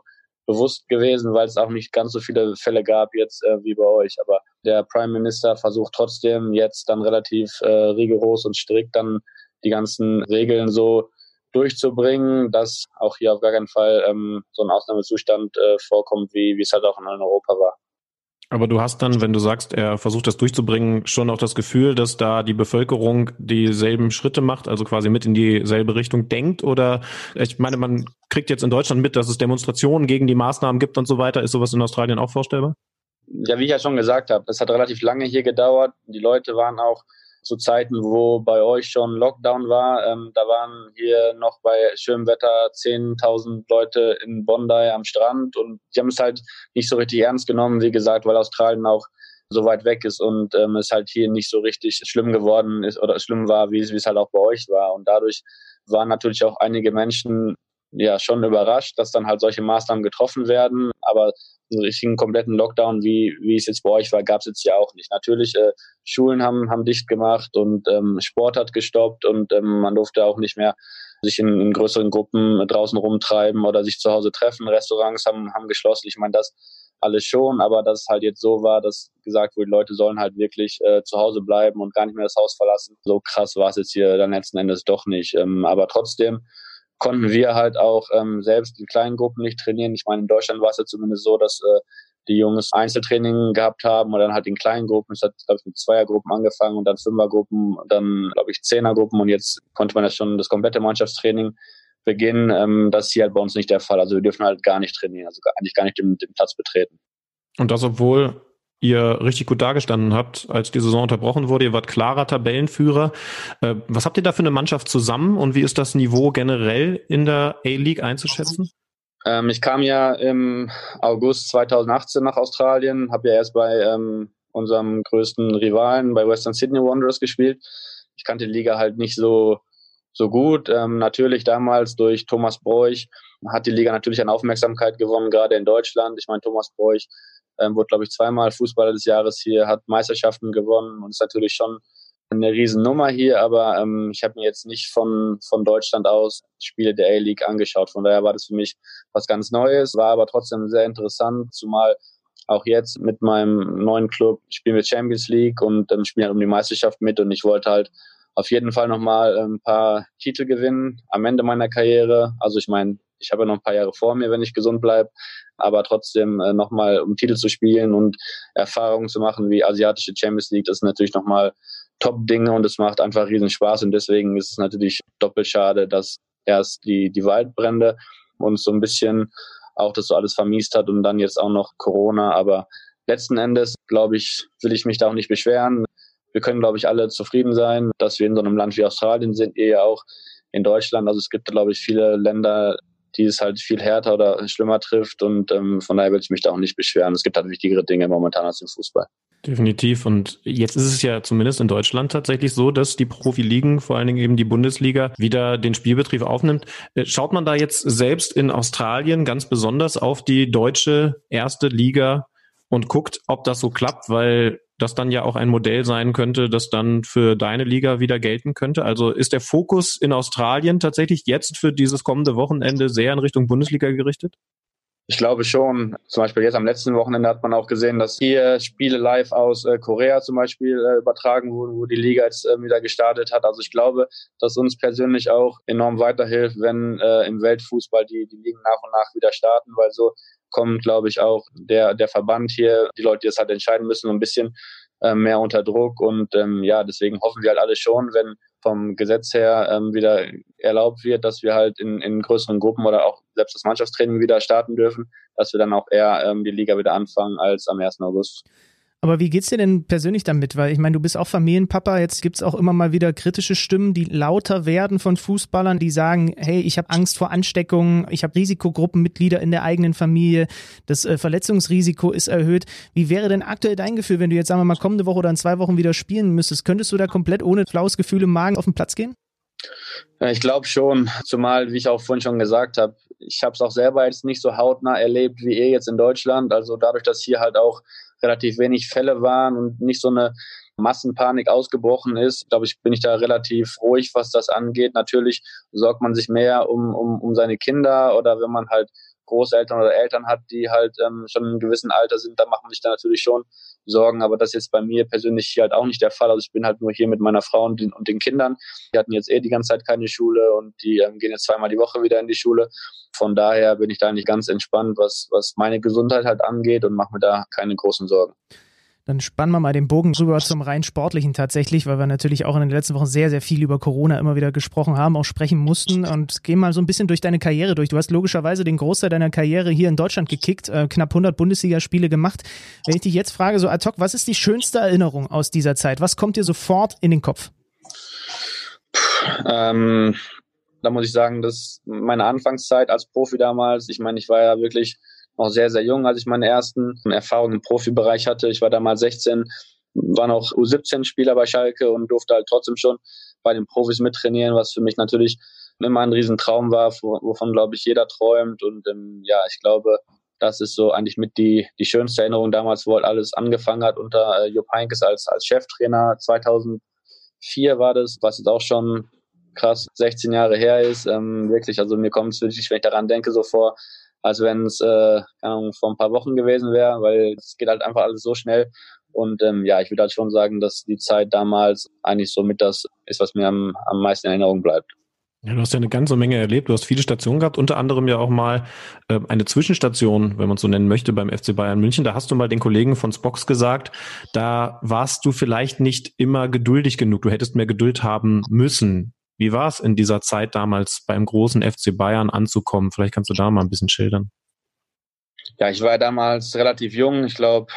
bewusst gewesen, weil es auch nicht ganz so viele Fälle gab jetzt wie bei euch. Aber der Prime Minister versucht trotzdem jetzt dann relativ rigoros und strikt dann die ganzen Regeln so durchzubringen, dass auch hier auf gar keinen Fall so ein Ausnahmezustand vorkommt, wie es halt auch in Europa war. Aber du hast dann, wenn du sagst, er versucht das durchzubringen, schon auch das Gefühl, dass da die Bevölkerung dieselben Schritte macht, also quasi mit in dieselbe Richtung denkt? Oder ich meine, man kriegt jetzt in Deutschland mit, dass es Demonstrationen gegen die Maßnahmen gibt und so weiter. Ist sowas in Australien auch vorstellbar? Ja, wie ich ja schon gesagt habe, es hat relativ lange hier gedauert. Die Leute waren auch zu Zeiten, wo bei euch schon Lockdown war. Da waren hier noch bei schönem Wetter 10.000 Leute in Bondi am Strand und die haben es halt nicht so richtig ernst genommen, wie gesagt, weil Australien auch so weit weg ist und es halt hier nicht so richtig schlimm geworden ist oder schlimm war, wie es halt auch bei euch war. Und dadurch waren natürlich auch einige Menschen ja schon überrascht, dass dann halt solche Maßnahmen getroffen werden, aber einen richtigen kompletten Lockdown, wie es jetzt bei euch war, gab es jetzt ja auch nicht. Natürlich, Schulen haben dicht gemacht und Sport hat gestoppt und man durfte auch nicht mehr sich in größeren Gruppen draußen rumtreiben oder sich zu Hause treffen. Restaurants haben geschlossen. Ich meine, das alles schon, aber dass es halt jetzt so war, dass gesagt wurde, die Leute sollen halt wirklich zu Hause bleiben und gar nicht mehr das Haus verlassen. So krass war es jetzt hier dann letzten Endes doch nicht. Aber trotzdem konnten wir halt auch selbst in kleinen Gruppen nicht trainieren. Ich meine, in Deutschland war es ja zumindest so, dass die Jungs Einzeltraining gehabt haben und dann halt in kleinen Gruppen. Es hat, glaube ich, mit Zweiergruppen angefangen und dann Fünfergruppen, dann, glaube ich, Zehnergruppen und jetzt konnte man ja schon das komplette Mannschaftstraining beginnen. Das ist hier halt bei uns nicht der Fall. Also wir dürfen halt gar nicht trainieren, also eigentlich gar nicht den Platz betreten. Und das, obwohl ihr richtig gut dagestanden habt, als die Saison unterbrochen wurde. Ihr wart klarer Tabellenführer. Was habt ihr da für eine Mannschaft zusammen und wie ist das Niveau generell in der A-League einzuschätzen? Ich kam ja im August 2018 nach Australien, habe ja erst bei unserem größten Rivalen, bei Western Sydney Wanderers gespielt. Ich kannte die Liga halt nicht so gut. Natürlich damals durch Thomas Broich hat die Liga natürlich an Aufmerksamkeit gewonnen, gerade in Deutschland. Ich meine, Thomas Broich wurde, glaube ich, zweimal Fußballer des Jahres hier, hat Meisterschaften gewonnen und ist natürlich schon eine Riesennummer hier, aber ich habe mir jetzt nicht von Deutschland aus Spiele der A-League angeschaut. Von daher war das für mich was ganz Neues, war aber trotzdem sehr interessant, zumal auch jetzt mit meinem neuen Club spielen wir Champions League und spielen halt um die Meisterschaft mit und ich wollte halt auf jeden Fall nochmal ein paar Titel gewinnen am Ende meiner Karriere. Also ich meine, ich habe ja noch ein paar Jahre vor mir, wenn ich gesund bleibe, aber trotzdem nochmal um Titel zu spielen und Erfahrungen zu machen wie asiatische Champions League, das ist natürlich nochmal Top-Dinge und es macht einfach riesen Spaß und deswegen ist es natürlich doppelt schade, dass erst die Waldbrände uns so ein bisschen auch das so alles vermiest hat und dann jetzt auch noch Corona, aber letzten Endes, glaube ich, will ich mich da auch nicht beschweren. Wir können, glaube ich, alle zufrieden sein, dass wir in so einem Land wie Australien sind, ihr ja auch in Deutschland. Also es gibt, glaube ich, viele Länder, die es halt viel härter oder schlimmer trifft und von daher will ich mich da auch nicht beschweren. Es gibt halt wichtigere Dinge momentan als im Fußball. Definitiv. Und jetzt ist es ja zumindest in Deutschland tatsächlich so, dass die Profiligen, vor allen Dingen eben die Bundesliga, wieder den Spielbetrieb aufnimmt. Schaut man da jetzt selbst in Australien ganz besonders auf die deutsche erste Liga und guckt, ob das so klappt, weil das dann ja auch ein Modell sein könnte, das dann für deine Liga wieder gelten könnte? Also ist der Fokus in Australien tatsächlich jetzt für dieses kommende Wochenende sehr in Richtung Bundesliga gerichtet? Ich glaube schon. Zum Beispiel jetzt am letzten Wochenende hat man auch gesehen, dass hier Spiele live aus Korea zum Beispiel übertragen wurden, wo die Liga jetzt wieder gestartet hat. Also ich glaube, dass uns persönlich auch enorm weiterhilft, wenn im Weltfußball die Ligen nach und nach wieder starten, weil so kommt, glaube ich, auch der Verband hier, die Leute, die das halt entscheiden müssen, so ein bisschen mehr unter Druck. Und deswegen hoffen wir halt alle schon, wenn vom Gesetz her wieder erlaubt wird, dass wir halt in größeren Gruppen oder auch selbst das Mannschaftstraining wieder starten dürfen, dass wir dann auch eher die Liga wieder anfangen als am 1. August. Aber wie geht's dir denn persönlich damit? Weil ich meine, du bist auch Familienpapa, jetzt gibt's auch immer mal wieder kritische Stimmen, die lauter werden von Fußballern, die sagen, hey, ich habe Angst vor Ansteckungen, ich habe Risikogruppenmitglieder in der eigenen Familie, das Verletzungsrisiko ist erhöht. Wie wäre denn aktuell dein Gefühl, wenn du jetzt, sagen wir mal, kommende Woche oder in 2 Wochen wieder spielen müsstest? Könntest du da komplett ohne flaues Gefühl im Magen auf den Platz gehen? Ich glaube schon, zumal, wie ich auch vorhin schon gesagt habe, ich habe es auch selber jetzt nicht so hautnah erlebt wie ihr jetzt in Deutschland. Also dadurch, dass hier halt auch relativ wenig Fälle waren und nicht so eine Massenpanik ausgebrochen ist, glaube ich, bin ich da relativ ruhig, was das angeht. Natürlich sorgt man sich mehr um seine Kinder oder wenn man halt Großeltern oder Eltern hat, die halt schon in einem gewissen Alter sind, da macht man sich da natürlich schon Sorgen, aber das ist jetzt bei mir persönlich hier halt auch nicht der Fall. Also ich bin halt nur hier mit meiner Frau und den Kindern. Die hatten jetzt die ganze Zeit keine Schule und die gehen jetzt 2-mal die Woche wieder in die Schule. Von daher bin ich da eigentlich ganz entspannt, was meine Gesundheit halt angeht und mache mir da keine großen Sorgen. Dann spannen wir mal den Bogen rüber zum rein Sportlichen tatsächlich, weil wir natürlich auch in den letzten Wochen sehr, sehr viel über Corona immer wieder gesprochen haben, auch sprechen mussten und gehen mal so ein bisschen durch deine Karriere durch. Du hast logischerweise den Großteil deiner Karriere hier in Deutschland gekickt, knapp 100 Bundesligaspiele gemacht. Wenn ich dich jetzt frage, so ad hoc, was ist die schönste Erinnerung aus dieser Zeit? Was kommt dir sofort in den Kopf? Da muss ich sagen, dass meine Anfangszeit als Profi damals, ich meine, ich war ja wirklich noch sehr, sehr jung, als ich meine ersten Erfahrungen im Profibereich hatte. Ich war damals 16, war noch U17-Spieler bei Schalke und durfte halt trotzdem schon bei den Profis mittrainieren, was für mich natürlich immer ein Riesentraum war, wovon, glaube ich, jeder träumt. Und ich glaube, das ist so eigentlich mit die schönste Erinnerung damals, wo halt alles angefangen hat unter Jupp Heynckes als Cheftrainer. 2004 war das, was jetzt auch schon krass 16 Jahre her ist. Wirklich, also mir kommt es wirklich, wenn ich daran denke, so vor, als wenn es vor ein paar Wochen gewesen wäre, weil es geht halt einfach alles so schnell. Und ich würde halt schon sagen, dass die Zeit damals eigentlich so mit das ist, was mir am meisten in Erinnerung bleibt. Ja, du hast ja eine ganze Menge erlebt. Du hast viele Stationen gehabt, unter anderem ja auch mal eine Zwischenstation, wenn man es so nennen möchte, beim FC Bayern München. Da hast du mal den Kollegen von Spox gesagt, da warst du vielleicht nicht immer geduldig genug. Du hättest mehr Geduld haben müssen. Wie war es in dieser Zeit damals beim großen FC Bayern anzukommen? Vielleicht kannst du da mal ein bisschen schildern. Ja, ich war ja damals relativ jung, ich glaube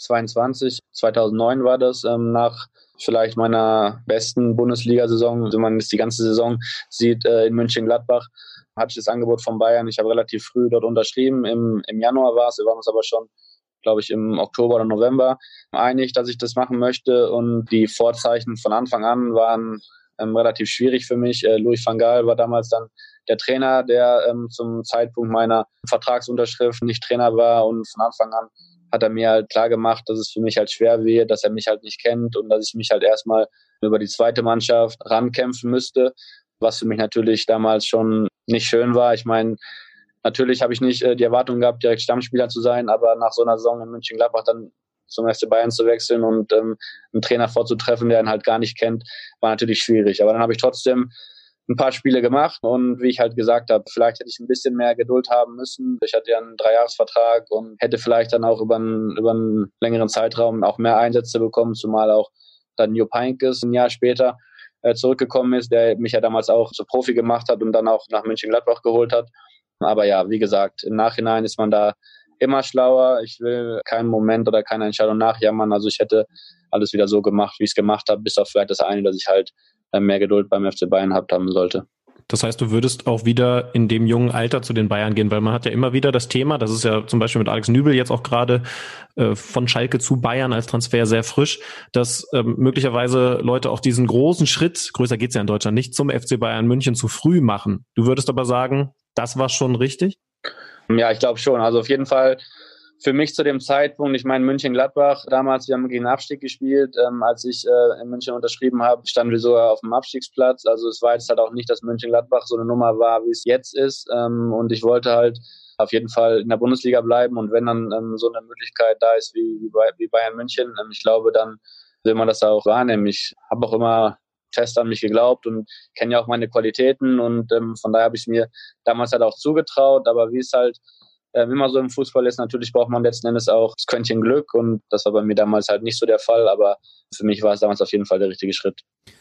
22, 2009 war das, nach vielleicht meiner besten Bundesliga-Saison, wenn man jetzt die ganze Saison sieht, in Mönchengladbach, hatte ich das Angebot von Bayern. Ich habe relativ früh dort unterschrieben, im Januar war es, wir waren uns aber schon, glaube ich, im Oktober oder November einig, dass ich das machen möchte und die Vorzeichen von Anfang an waren relativ schwierig für mich. Louis van Gaal war damals dann der Trainer, der zum Zeitpunkt meiner Vertragsunterschrift nicht Trainer war und von Anfang an hat er mir halt klar gemacht, dass es für mich halt schwer wird, dass er mich halt nicht kennt und dass ich mich halt erstmal über die zweite Mannschaft rankämpfen müsste, was für mich natürlich damals schon nicht schön war. Ich meine, natürlich habe ich nicht die Erwartung gehabt, direkt Stammspieler zu sein, aber nach so einer Saison in Mönchengladbach dann zum FC Bayern zu wechseln und einen Trainer vorzutreffen, der ihn halt gar nicht kennt, war natürlich schwierig. Aber dann habe ich trotzdem ein paar Spiele gemacht und wie ich halt gesagt habe, vielleicht hätte ich ein bisschen mehr Geduld haben müssen. Ich hatte ja einen 3-Jahres-Vertrag und hätte vielleicht dann auch über einen längeren Zeitraum auch mehr Einsätze bekommen, zumal auch dann Jupp Heynckes ein Jahr später zurückgekommen ist, der mich ja damals auch zu Profi gemacht hat und dann auch nach Mönchengladbach geholt hat. Aber ja, wie gesagt, im Nachhinein ist man da immer schlauer. Ich will keinen Moment oder keine Entscheidung nachjammern. Also ich hätte alles wieder so gemacht, wie ich es gemacht habe, bis auf vielleicht das eine, dass ich halt mehr Geduld beim FC Bayern haben sollte. Das heißt, du würdest auch wieder in dem jungen Alter zu den Bayern gehen, weil man hat ja immer wieder das Thema, das ist ja zum Beispiel mit Alex Nübel jetzt auch gerade von Schalke zu Bayern als Transfer sehr frisch, dass möglicherweise Leute auch diesen großen Schritt, größer geht's ja in Deutschland nicht, zum FC Bayern München zu früh machen. Du würdest aber sagen, das war schon richtig? Ja, ich glaube schon. Also auf jeden Fall für mich zu dem Zeitpunkt, ich meine Mönchengladbach, damals, wir haben gegen den Abstieg gespielt, als ich in München unterschrieben habe, standen wir sogar auf dem Abstiegsplatz. Also es war jetzt halt auch nicht, dass Mönchengladbach so eine Nummer war, wie es jetzt ist. Und ich wollte halt auf jeden Fall in der Bundesliga bleiben. Und wenn dann so eine Möglichkeit da ist wie Bayern München, ich glaube, dann will man das auch wahrnehmen. Ich habe auch immer fest an mich geglaubt und kenne ja auch meine Qualitäten. Und von daher habe ich mir damals halt auch zugetraut. Aber wie es halt immer so im Fußball ist, natürlich braucht man letzten Endes auch das Quäntchen Glück und das war bei mir damals halt nicht so der Fall, aber für mich war es damals auf jeden Fall der richtige Schritt.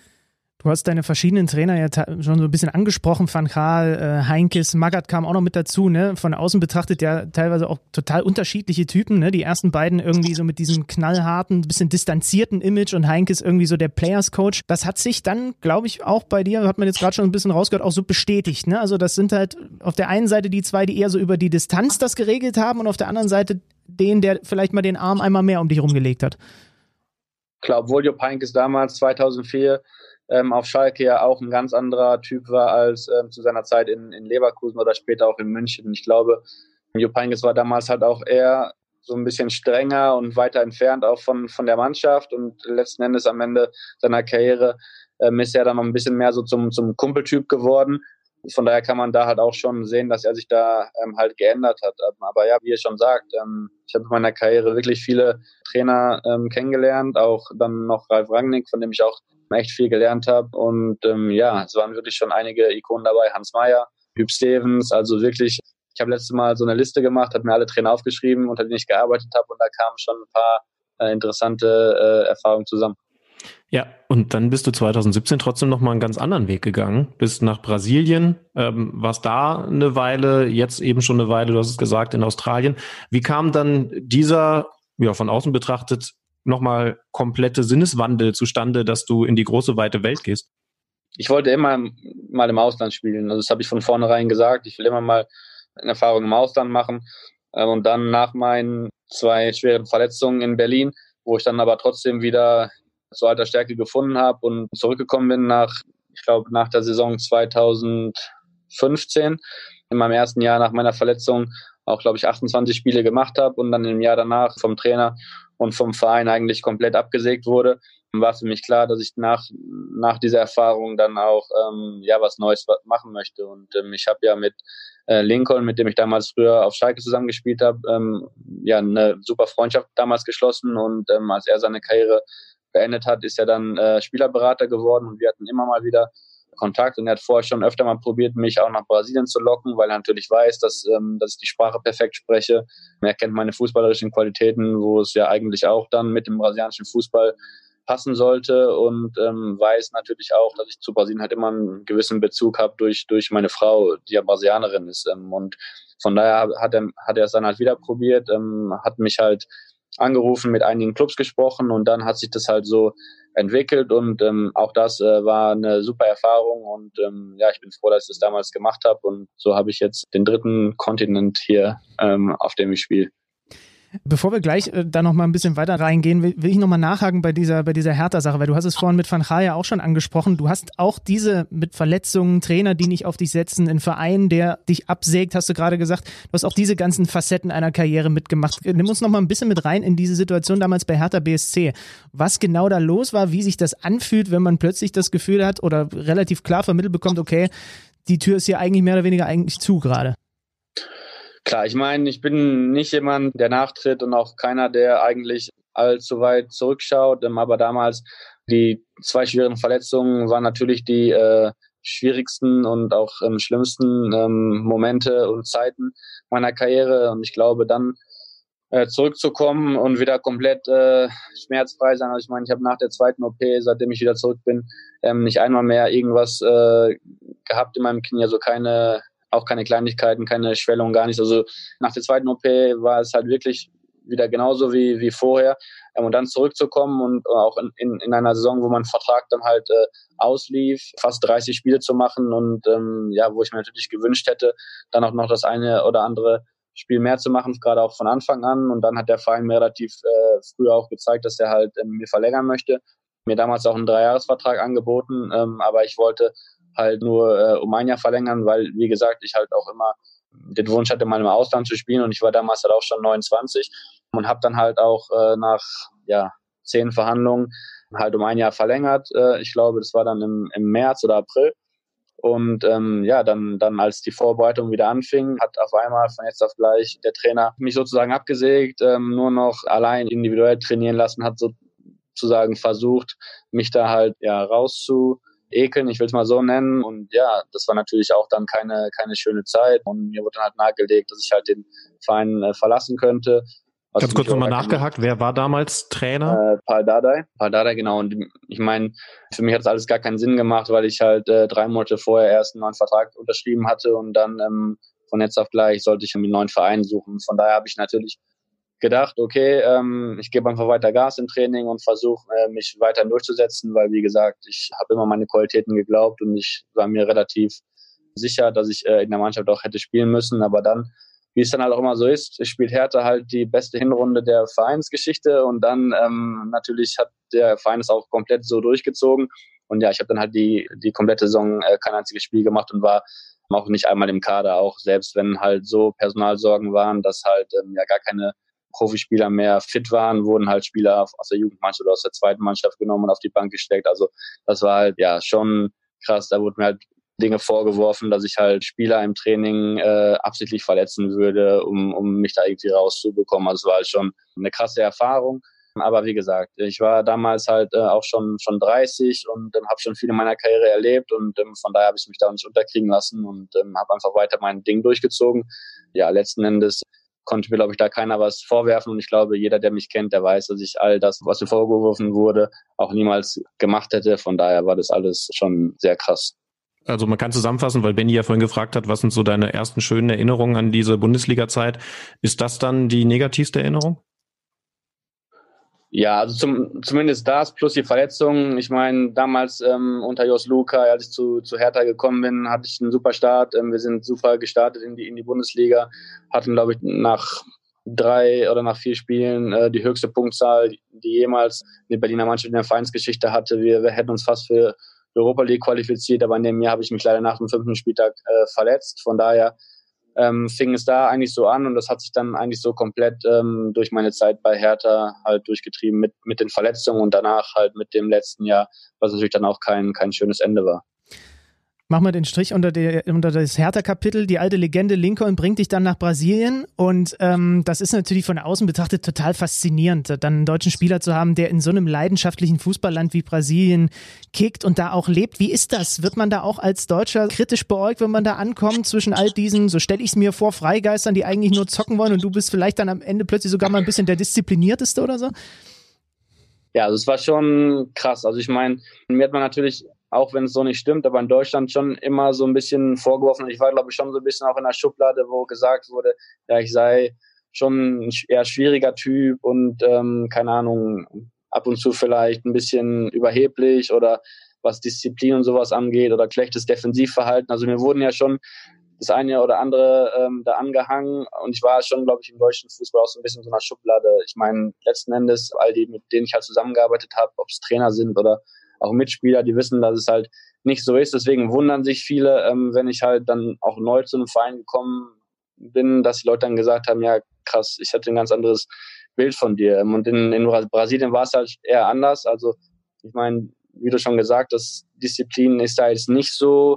Du hast deine verschiedenen Trainer ja schon so ein bisschen angesprochen, Van Gaal, Heynckes, Magath kam auch noch mit dazu, ne? Von außen betrachtet ja teilweise auch total unterschiedliche Typen, ne? Die ersten beiden irgendwie so mit diesem knallharten, bisschen distanzierten Image und Heynckes irgendwie so der Players Coach. Das hat sich dann, glaube ich, auch bei dir, hat man jetzt gerade schon ein bisschen rausgehört, auch so bestätigt, ne? Also das sind halt auf der einen Seite die zwei, die eher so über die Distanz das geregelt haben und auf der anderen Seite den, der vielleicht mal den Arm einmal mehr um dich rumgelegt hat. Klar, obwohl Jupp Heynckes damals 2004 auf Schalke ja auch ein ganz anderer Typ war als zu seiner Zeit in Leverkusen oder später auch in München. Ich glaube, Jupp Heynckes war damals halt auch eher so ein bisschen strenger und weiter entfernt auch von der Mannschaft und letzten Endes am Ende seiner Karriere ist er dann noch ein bisschen mehr so zum Kumpeltyp geworden. Von daher kann man da halt auch schon sehen, dass er sich da halt geändert hat. Aber ja, wie ihr schon sagt, ich habe in meiner Karriere wirklich viele Trainer kennengelernt, auch dann noch Ralf Rangnick, von dem ich auch echt viel gelernt habe. Und es waren wirklich schon einige Ikonen dabei, Hans Meyer, Hüb Stevens, also wirklich, ich habe letztes Mal so eine Liste gemacht, habe mir alle Trainer aufgeschrieben, unter denen ich gearbeitet habe, und da kamen schon ein paar interessante Erfahrungen zusammen. Ja, und dann bist du 2017 trotzdem noch mal einen ganz anderen Weg gegangen. Bist nach Brasilien, warst da eine Weile, jetzt eben schon eine Weile, du hast es gesagt, in Australien. Wie kam dann dieser, von außen betrachtet, nochmal komplette Sinneswandel zustande, dass du in die große, weite Welt gehst? Ich wollte immer mal im Ausland spielen. Also das habe ich von vornherein gesagt. Ich will immer mal eine Erfahrung im Ausland machen. Und dann nach meinen 2 schweren Verletzungen in Berlin, wo ich dann aber trotzdem wieder zu alter Stärke gefunden habe und zurückgekommen bin nach der Saison 2015, in meinem ersten Jahr nach meiner Verletzung auch, 28 Spiele gemacht habe und dann im Jahr danach vom Trainer und vom Verein eigentlich komplett abgesägt wurde, war für mich klar, dass ich nach dieser Erfahrung dann auch was Neues machen möchte. Und ich habe ja mit Lincoln, mit dem ich damals früher auf Schalke zusammengespielt habe, eine super Freundschaft damals geschlossen, und als er seine Karriere beendet hat, ist er dann Spielerberater geworden, und wir hatten immer mal wieder Kontakt, und er hat vorher schon öfter mal probiert, mich auch nach Brasilien zu locken, weil er natürlich weiß, dass ich die Sprache perfekt spreche. Er kennt meine fußballerischen Qualitäten, wo es ja eigentlich auch dann mit dem brasilianischen Fußball passen sollte, und weiß natürlich auch, dass ich zu Brasilien halt immer einen gewissen Bezug habe durch meine Frau, die ja Brasilianerin ist. Und von daher hat er es dann halt wieder probiert, hat mich halt angerufen, mit einigen Clubs gesprochen, und dann hat sich das halt so entwickelt, und auch das war eine super Erfahrung, und ich bin froh, dass ich das damals gemacht habe, und so habe ich jetzt den 3. Kontinent hier, auf dem ich spiele. Bevor wir gleich da noch mal ein bisschen weiter reingehen, will ich noch mal nachhaken bei dieser Hertha-Sache, weil du hast es vorhin mit Van Gaal ja auch schon angesprochen. Du hast auch diese mit Verletzungen, Trainer, die nicht auf dich setzen, einen Verein, der dich absägt, hast du gerade gesagt. Du hast auch diese ganzen Facetten einer Karriere mitgemacht. Nimm uns noch mal ein bisschen mit rein in diese Situation damals bei Hertha BSC. Was genau da los war, wie sich das anfühlt, wenn man plötzlich das Gefühl hat oder relativ klar vermittelt bekommt, okay, die Tür ist hier eigentlich mehr oder weniger eigentlich zu gerade. Klar, ich meine, ich bin nicht jemand, der nachtritt, und auch keiner, der eigentlich allzu weit zurückschaut. Aber damals, die 2 schweren Verletzungen waren natürlich die schwierigsten und auch schlimmsten Momente und Zeiten meiner Karriere. Und ich glaube, dann zurückzukommen und wieder komplett schmerzfrei sein. Also ich meine, ich habe nach der 2. OP, seitdem ich wieder zurück bin, nicht einmal mehr irgendwas gehabt in meinem Knie, also auch keine Kleinigkeiten, keine Schwellung, gar nichts. Also nach der 2. OP war es halt wirklich wieder genauso wie vorher. Und dann zurückzukommen und auch in einer Saison, wo mein Vertrag dann halt auslief, fast 30 Spiele zu machen, und wo ich mir natürlich gewünscht hätte, dann auch noch das eine oder andere Spiel mehr zu machen, gerade auch von Anfang an. Und dann hat der Verein mir relativ früh auch gezeigt, dass er halt mir verlängern möchte. Mir damals auch einen 3-Jahres-Vertrag angeboten, aber ich wollte halt nur um ein Jahr verlängern, weil, wie gesagt, ich halt auch immer den Wunsch hatte, mal im Ausland zu spielen, und ich war damals halt auch schon 29 und habe dann halt auch nach 10 Verhandlungen halt um ein Jahr verlängert. Ich glaube, das war dann im März oder April. Und dann als die Vorbereitung wieder anfing, hat auf einmal von jetzt auf gleich der Trainer mich sozusagen abgesägt, nur noch allein individuell trainieren lassen, hat sozusagen versucht, mich da halt rauszuekeln, ich will es mal so nennen. Und ja, das war natürlich auch dann keine schöne Zeit. Und mir wurde dann halt nahegelegt, dass ich halt den Verein verlassen könnte. Ganz kurz nochmal nachgehakt, wer war damals Trainer? Pal Dardai, genau. Und ich meine, für mich hat das alles gar keinen Sinn gemacht, weil ich halt 3 Monate vorher erst einen neuen Vertrag unterschrieben hatte, und dann von jetzt auf gleich sollte ich einen neuen Verein suchen. Von daher habe ich natürlich gedacht, okay, ich gebe einfach weiter Gas im Training und versuche mich weiter durchzusetzen, weil, wie gesagt, ich habe immer meine Qualitäten geglaubt, und ich war mir relativ sicher, dass ich in der Mannschaft auch hätte spielen müssen. Aber dann, wie es dann halt auch immer so ist, spielt Hertha halt die beste Hinrunde der Vereinsgeschichte, und dann natürlich hat der Verein es auch komplett so durchgezogen. Und ja, ich habe dann halt die komplette Saison kein einziges Spiel gemacht und war auch nicht einmal im Kader, auch selbst wenn halt so Personalsorgen waren, dass halt gar keine Profispieler mehr fit waren, wurden halt Spieler aus der Jugendmannschaft oder aus der 2. Mannschaft genommen und auf die Bank gesteckt. Also das war halt schon krass. Da wurde mir halt Dinge vorgeworfen, dass ich halt Spieler im Training absichtlich verletzen würde, um mich da irgendwie rauszubekommen. Also es war halt schon eine krasse Erfahrung. Aber wie gesagt, ich war damals halt auch schon 30 und habe schon viel in meiner Karriere erlebt und von daher habe ich mich da nicht unterkriegen lassen und habe einfach weiter mein Ding durchgezogen. Ja, letzten Endes konnte mir, glaube ich, da keiner was vorwerfen und ich glaube, jeder, der mich kennt, der weiß, dass ich all das, was mir vorgeworfen wurde, auch niemals gemacht hätte. Von daher war das alles schon sehr krass. Also man kann zusammenfassen, weil Benny ja vorhin gefragt hat, was sind so deine ersten schönen Erinnerungen an diese Bundesliga-Zeit? Ist das dann die negativste Erinnerung? Ja, also zumindest das plus die Verletzungen. Ich meine, damals unter Jos Luhukay, als ich zu Hertha gekommen bin, hatte ich einen super Start. Wir sind super gestartet in die Bundesliga, hatten, glaube ich, nach 3 oder nach 4 Spielen die höchste Punktzahl, die jemals eine Berliner Mannschaft in der Vereinsgeschichte hatte. Wir hätten uns fast für die Europa League qualifiziert, aber in dem Jahr habe ich mich leider nach dem 5. Spieltag verletzt. Von daher fing es da eigentlich so an und das hat sich dann eigentlich so komplett durch meine Zeit bei Hertha halt durchgetrieben mit den Verletzungen und danach halt mit dem letzten Jahr, was natürlich dann auch kein schönes Ende war. Machen wir den Strich unter das Hertha-Kapitel. Die alte Legende Lincoln bringt dich dann nach Brasilien und das ist natürlich von außen betrachtet total faszinierend, dann einen deutschen Spieler zu haben, der in so einem leidenschaftlichen Fußballland wie Brasilien kickt und da auch lebt. Wie ist das? Wird man da auch als Deutscher kritisch beäugt, wenn man da ankommt zwischen all diesen, so stelle ich es mir vor, Freigeistern, die eigentlich nur zocken wollen und du bist vielleicht dann am Ende plötzlich sogar mal ein bisschen der Disziplinierteste oder so? Ja, also es war schon krass. Also ich meine, mir hat man natürlich, auch wenn es so nicht stimmt, aber in Deutschland schon immer so ein bisschen vorgeworfen. Ich war, glaube ich, schon so ein bisschen auch in der Schublade, wo gesagt wurde, ja, ich sei schon ein eher schwieriger Typ und keine Ahnung, ab und zu vielleicht ein bisschen überheblich oder was Disziplin und sowas angeht oder schlechtes Defensivverhalten. Also mir wurden ja schon das eine oder andere da angehangen und ich war schon, glaube ich, im deutschen Fußball auch so ein bisschen in so einer Schublade. Ich meine, letzten Endes, all die, mit denen ich halt zusammengearbeitet habe, ob es Trainer sind oder auch Mitspieler, die wissen, dass es halt nicht so ist. Deswegen wundern sich viele, wenn ich halt dann auch neu zu einem Verein gekommen bin, dass die Leute dann gesagt haben, ja krass, ich hatte ein ganz anderes Bild von dir. Und in Brasilien war es halt eher anders. Also ich meine, wie du schon gesagt hast, Disziplin ist da jetzt nicht so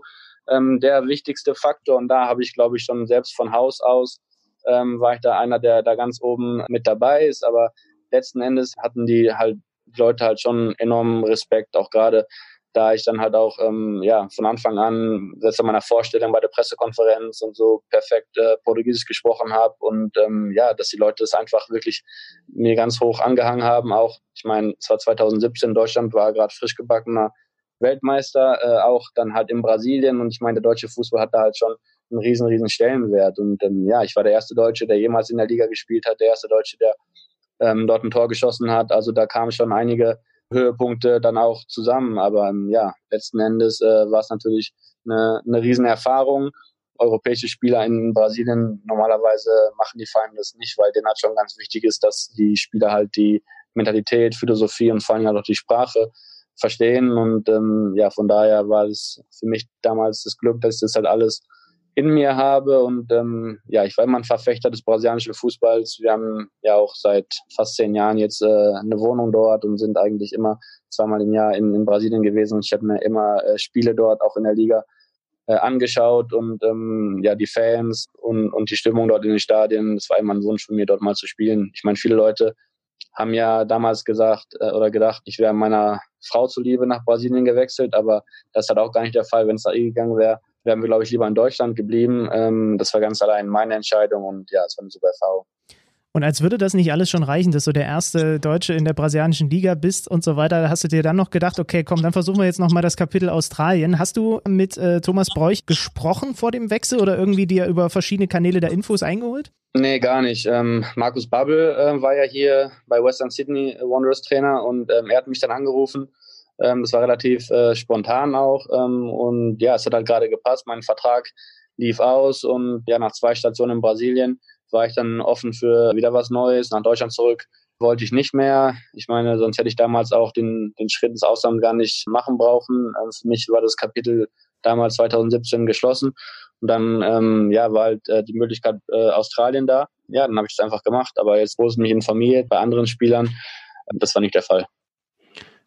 der wichtigste Faktor. Und da habe ich, glaube ich, schon selbst von Haus aus war ich da einer, der da ganz oben mit dabei ist. Aber letzten Endes hatten die Leute halt schon enormen Respekt, auch gerade da ich dann halt auch von Anfang an selbst in meiner Vorstellung bei der Pressekonferenz und so perfekt Portugiesisch gesprochen habe und dass die Leute das einfach wirklich mir ganz hoch angehangen haben. Auch, ich meine, es war 2017, Deutschland war gerade frisch gebackener Weltmeister, auch dann halt in Brasilien und ich meine, der deutsche Fußball hat da halt schon einen riesen Stellenwert und ich war der erste Deutsche, der jemals in der Liga gespielt hat, der erste Deutsche, der dort ein Tor geschossen hat. Also da kamen schon einige Höhepunkte dann auch zusammen. Aber letzten Endes war es natürlich eine Riesenerfahrung. Europäische Spieler in Brasilien normalerweise machen die Vereine das nicht, weil denen halt schon ganz wichtig ist, dass die Spieler halt die Mentalität, Philosophie und vor allem halt auch die Sprache verstehen. Und von daher war es für mich damals das Glück, dass ich das halt alles in mir habe und ich war immer ein Verfechter des brasilianischen Fußballs. Wir haben ja auch seit fast 10 Jahren jetzt eine Wohnung dort und sind eigentlich immer 2-mal im Jahr in Brasilien gewesen und ich habe mir immer Spiele dort auch in der Liga angeschaut und die Fans und die Stimmung dort in den Stadien, das war immer ein Wunsch von mir, dort mal zu spielen. Ich meine, viele Leute haben ja damals gesagt oder gedacht, ich wäre meiner Frau zuliebe nach Brasilien gewechselt, aber das ist halt auch gar nicht der Fall. Wenn es da gegangen wäre, wären wir, glaube ich, lieber in Deutschland geblieben. Das war ganz allein meine Entscheidung und ja, es war eine super Erfahrung. Und als würde das nicht alles schon reichen, dass du der erste Deutsche in der brasilianischen Liga bist und so weiter, hast du dir dann noch gedacht, okay, komm, dann versuchen wir jetzt nochmal das Kapitel Australien. Hast du mit Thomas Broich gesprochen vor dem Wechsel oder irgendwie dir über verschiedene Kanäle da Infos eingeholt? Nee, gar nicht. Markus Babbel war ja hier bei Western Sydney Wanderers Trainer und er hat mich dann angerufen. Das war relativ spontan auch und ja, es hat halt gerade gepasst. Mein Vertrag lief aus und ja, nach 2 Stationen in Brasilien war ich dann offen für wieder was Neues. Nach Deutschland zurück wollte ich nicht mehr. Ich meine, sonst hätte ich damals auch den Schritt ins Ausland gar nicht machen brauchen. Für mich war das Kapitel damals 2017 geschlossen. Und dann war halt die Möglichkeit Australien da. Ja, dann habe ich es einfach gemacht. Aber jetzt, wo es mich informiert bei anderen Spielern, das war nicht der Fall.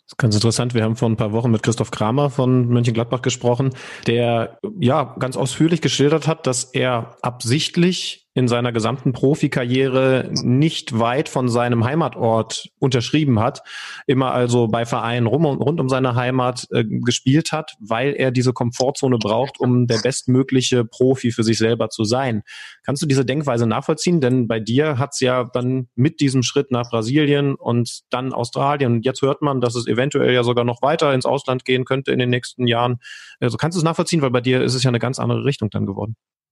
Das ist ganz interessant. Wir haben vor ein paar Wochen mit Christoph Kramer von Mönchengladbach gesprochen, der ja ganz ausführlich geschildert hat, dass er absichtlich in seiner gesamten Profikarriere nicht weit von seinem Heimatort unterschrieben hat, immer also bei Vereinen rund um seine Heimat gespielt hat, weil er diese Komfortzone braucht, um der bestmögliche Profi für sich selber zu sein. Kannst du diese Denkweise nachvollziehen? Denn bei dir hat's ja dann mit diesem Schritt nach Brasilien und dann Australien, und jetzt hört man, dass es eventuell ja sogar noch weiter ins Ausland gehen könnte in den nächsten Jahren. Also kannst du es nachvollziehen? Weil bei dir ist es ja eine ganz andere Richtung dann geworden.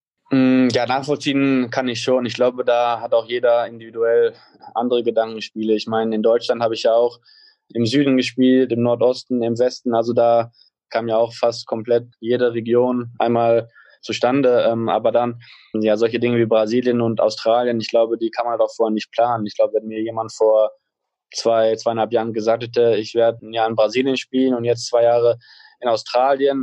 Ja, nachvollziehen kann ich schon. Ich glaube, da hat auch jeder individuell andere Gedankenspiele. Ich meine, in Deutschland habe ich ja auch im Süden gespielt, im Nordosten, im Westen. Also da kam ja auch fast komplett jede Region einmal zustande. Aber dann, ja, solche Dinge wie Brasilien und Australien, ich glaube, die kann man doch vorher nicht planen. Ich glaube, wenn mir jemand vor 2,5 Jahren gesagt hätte, ich werde ein Jahr in Brasilien spielen und jetzt 2 Jahre in Australien,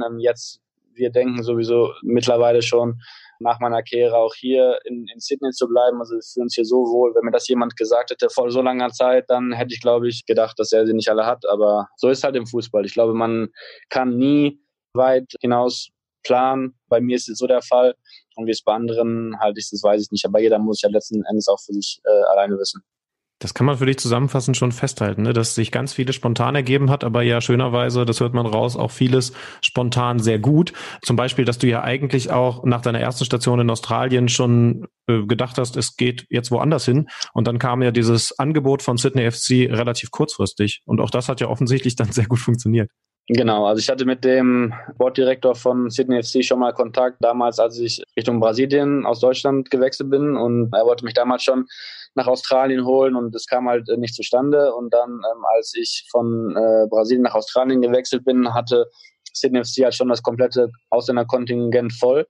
wir denken sowieso mittlerweile schon, nach meiner Karriere auch hier in Sydney zu bleiben. Also wir fühlen uns hier so wohl. Wenn mir das jemand gesagt hätte vor so langer Zeit, dann hätte ich, glaube ich, gedacht, dass er sie nicht alle hat. Aber so ist halt im Fußball. Ich glaube, man kann nie weit hinaus planen. Bei mir ist es so der Fall. Und wie es bei anderen halt ist, das weiß ich nicht. Aber jeder muss ja letzten Endes auch für sich alleine wissen. Das kann man für dich zusammenfassend schon festhalten, ne? Dass sich ganz vieles spontan ergeben hat, aber ja schönerweise, das hört man raus, auch vieles spontan sehr gut. Zum Beispiel, dass du ja eigentlich auch nach deiner ersten Station in Australien schon gedacht hast, es geht jetzt woanders hin. Und dann kam ja dieses Angebot von Sydney FC relativ kurzfristig. Und auch das hat ja offensichtlich dann sehr gut funktioniert. Genau, also ich hatte mit dem Sportdirektor von Sydney FC schon mal Kontakt, damals, als ich Richtung Brasilien aus Deutschland gewechselt bin, und er wollte mich damals schon nach Australien holen und es kam halt nicht zustande. Und dann, als ich von Brasilien nach Australien gewechselt bin, hatte Sydney FC halt schon das komplette Ausländerkontingent voll.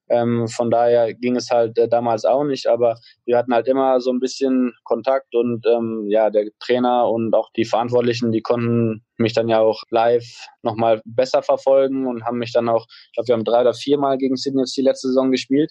Von daher ging es halt damals auch nicht, aber wir hatten halt immer so ein bisschen Kontakt und der Trainer und auch die Verantwortlichen, die konnten mich dann ja auch live nochmal besser verfolgen und haben mich dann auch, ich glaube, wir haben 3 oder 4 Mal gegen Sydney FC letzte Saison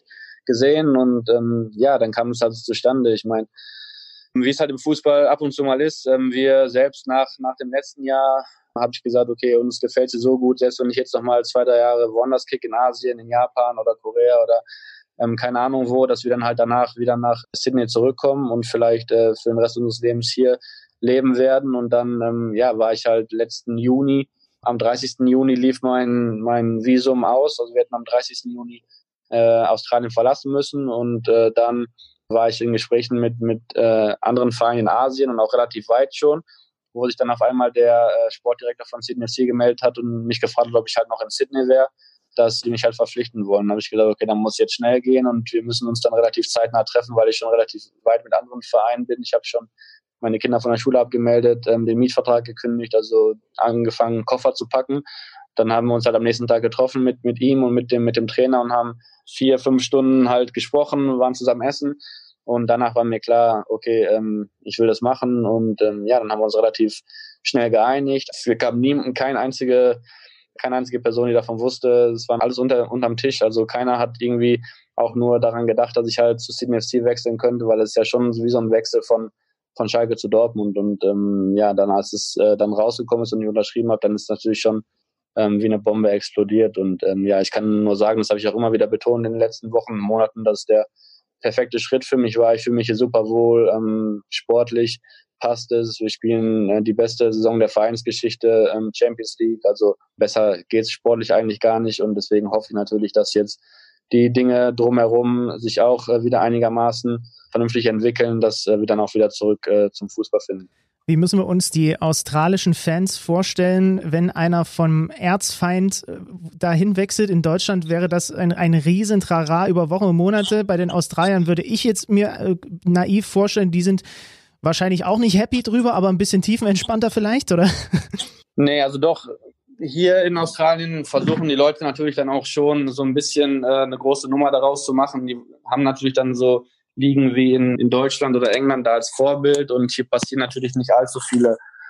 gesehen und dann kam es halt zustande. Ich meine, wie es halt im Fußball ab und zu mal ist, wir selbst nach dem letzten Jahr habe ich gesagt, okay, uns gefällt sie so gut, selbst wenn ich jetzt nochmal 2, 3 Jahre woanders kicke, in Asien, in Japan oder Korea oder keine Ahnung wo, dass wir dann halt danach wieder nach Sydney zurückkommen und vielleicht für den Rest unseres Lebens hier leben werden. Und dann war ich halt letzten Juni, am 30. Juni lief mein Visum aus, also wir hätten am 30. Juni Australien verlassen müssen und dann war ich in Gesprächen mit anderen Vereinen in Asien und auch relativ weit schon, wo sich dann auf einmal der Sportdirektor von Sydney FC gemeldet hat und mich gefragt hat, ob ich halt noch in Sydney wäre, dass die mich halt verpflichten wollen. Da habe ich gesagt, okay, dann muss jetzt schnell gehen und wir müssen uns dann relativ zeitnah treffen, weil ich schon relativ weit mit anderen Vereinen bin. Ich habe schon meine Kinder von der Schule abgemeldet, den Mietvertrag gekündigt, also angefangen, Koffer zu packen. Dann haben wir uns halt am nächsten Tag getroffen mit ihm und mit dem Trainer und haben 4, 5 Stunden halt gesprochen, waren zusammen essen. Und danach war mir klar, okay, ich will das machen. Und dann haben wir uns relativ schnell geeinigt. Es gab keine einzige Person, die davon wusste. Es war alles unterm Tisch. Also keiner hat irgendwie auch nur daran gedacht, dass ich halt zu Sydney FC wechseln könnte, weil es ja schon wie so ein Wechsel von Schalke zu Dortmund. Und dann als es dann rausgekommen ist und ich unterschrieben habe, dann ist es natürlich schon wie eine Bombe explodiert. Und ich kann nur sagen, das habe ich auch immer wieder betont in den letzten Wochen, Monaten, dass der perfekte Schritt für mich war. Ich fühle mich hier super wohl, sportlich passt es. Wir spielen die beste Saison der Vereinsgeschichte, Champions League, also besser geht's sportlich eigentlich gar nicht und deswegen hoffe ich natürlich, dass jetzt die Dinge drumherum sich auch wieder einigermaßen vernünftig entwickeln, dass wir dann auch wieder zurück zum Fußball finden. Wie müssen wir uns die australischen Fans vorstellen, wenn einer vom Erzfeind dahin wechselt? In Deutschland wäre das ein riesen Trara über Wochen und Monate. Bei den Australiern würde ich jetzt mir naiv vorstellen, die sind wahrscheinlich auch nicht happy drüber, aber ein bisschen tiefenentspannter vielleicht, oder? Nee, also doch. Hier in Australien versuchen die Leute natürlich dann auch schon so ein bisschen eine große Nummer daraus zu machen. Die haben natürlich dann so Ligen wie in Deutschland oder England da als Vorbild und hier passieren natürlich nicht allzu viele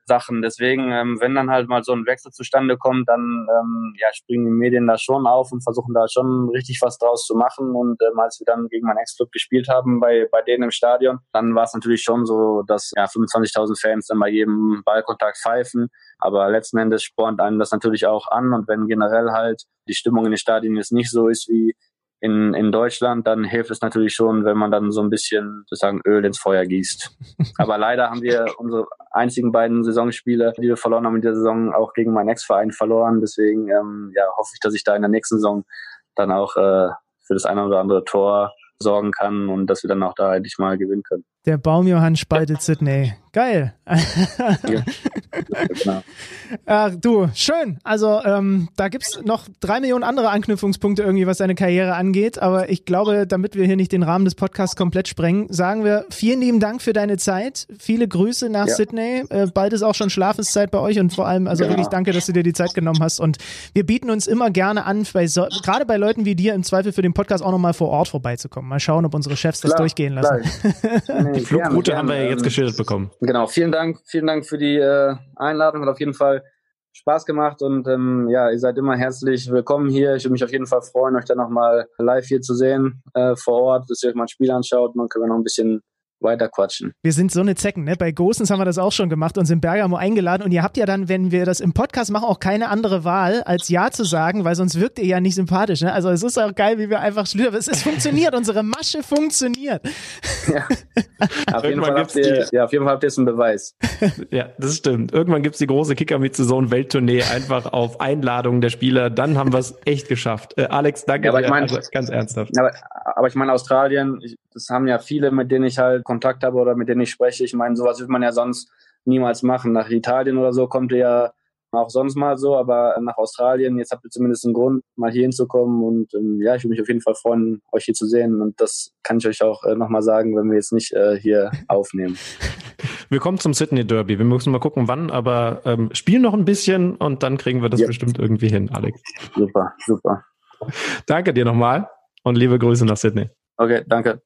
Sachen. Deswegen, wenn dann halt mal so ein Wechsel zustande kommt, dann springen die Medien da schon auf und versuchen da schon richtig was draus zu machen. Und als wir dann gegen meinen Ex-Club gespielt haben, bei denen im Stadion, dann war es natürlich schon so, dass 25.000 Fans dann bei jedem Ballkontakt pfeifen. Aber letzten Endes spornt einem das natürlich auch an. Und wenn generell halt die Stimmung in den Stadien jetzt nicht so ist wie in Deutschland, dann hilft es natürlich schon, wenn man dann so ein bisschen sozusagen Öl ins Feuer gießt. Aber leider haben wir unsere einzigen beiden Saisonspiele, die wir verloren haben in der Saison, auch gegen meinen Ex-Verein verloren. Deswegen hoffe ich, dass ich da in der nächsten Saison dann auch für das eine oder andere Tor sorgen kann und dass wir dann auch da endlich mal gewinnen können. Der Baumjohann spaltet Sydney. Geil. Ja, genau. Du, schön. Also da gibt es noch 3 Millionen andere Anknüpfungspunkte irgendwie, was deine Karriere angeht. Aber ich glaube, damit wir hier nicht den Rahmen des Podcasts komplett sprengen, sagen wir vielen lieben Dank für deine Zeit. Viele Grüße nach Sydney. Bald ist auch schon Schlafenszeit bei euch und vor allem wirklich danke, dass du dir die Zeit genommen hast. Und wir bieten uns immer gerne an, gerade bei Leuten wie dir im Zweifel für den Podcast auch nochmal vor Ort vorbeizukommen. Mal schauen, ob unsere Chefs das durchgehen lassen. Die Flugroute haben wir ja jetzt geschildert bekommen. Genau, vielen Dank für die Einladung, hat auf jeden Fall Spaß gemacht und ihr seid immer herzlich willkommen hier. Ich würde mich auf jeden Fall freuen, euch dann nochmal live hier zu sehen vor Ort, dass ihr euch mal ein Spiel anschaut und dann können wir noch ein bisschen weiter quatschen. Wir sind so eine Zecken, ne? Bei Gosens haben wir das auch schon gemacht, uns in Bergamo eingeladen und ihr habt ja dann, wenn wir das im Podcast machen, auch keine andere Wahl, als Ja zu sagen, weil sonst wirkt ihr ja nicht sympathisch, ne? Also es ist auch geil, wie wir einfach schlüpfen. Es funktioniert, unsere Masche funktioniert. Ja. Auf jeden Fall habt ihr jetzt einen Beweis. Ja, das stimmt. Irgendwann gibt's die große Kicker-mit-Saison-Welttournee einfach auf Einladung der Spieler. Dann haben wir es echt geschafft. Alex, danke dir. Also ganz ernsthaft. Aber ich meine, Australien, das haben ja viele, mit denen ich halt Kontakt habe oder mit denen ich spreche. Ich meine, sowas würde man ja sonst niemals machen. Nach Italien oder so kommt ihr ja auch sonst mal so, aber nach Australien, jetzt habt ihr zumindest einen Grund, mal hier hinzukommen und ich würde mich auf jeden Fall freuen, euch hier zu sehen und das kann ich euch auch nochmal sagen, wenn wir jetzt nicht hier aufnehmen. Wir kommen zum Sydney Derby. Wir müssen mal gucken, wann, aber spielen noch ein bisschen und dann kriegen wir das bestimmt irgendwie hin, Alex. Super. Danke dir nochmal und liebe Grüße nach Sydney. Okay, danke.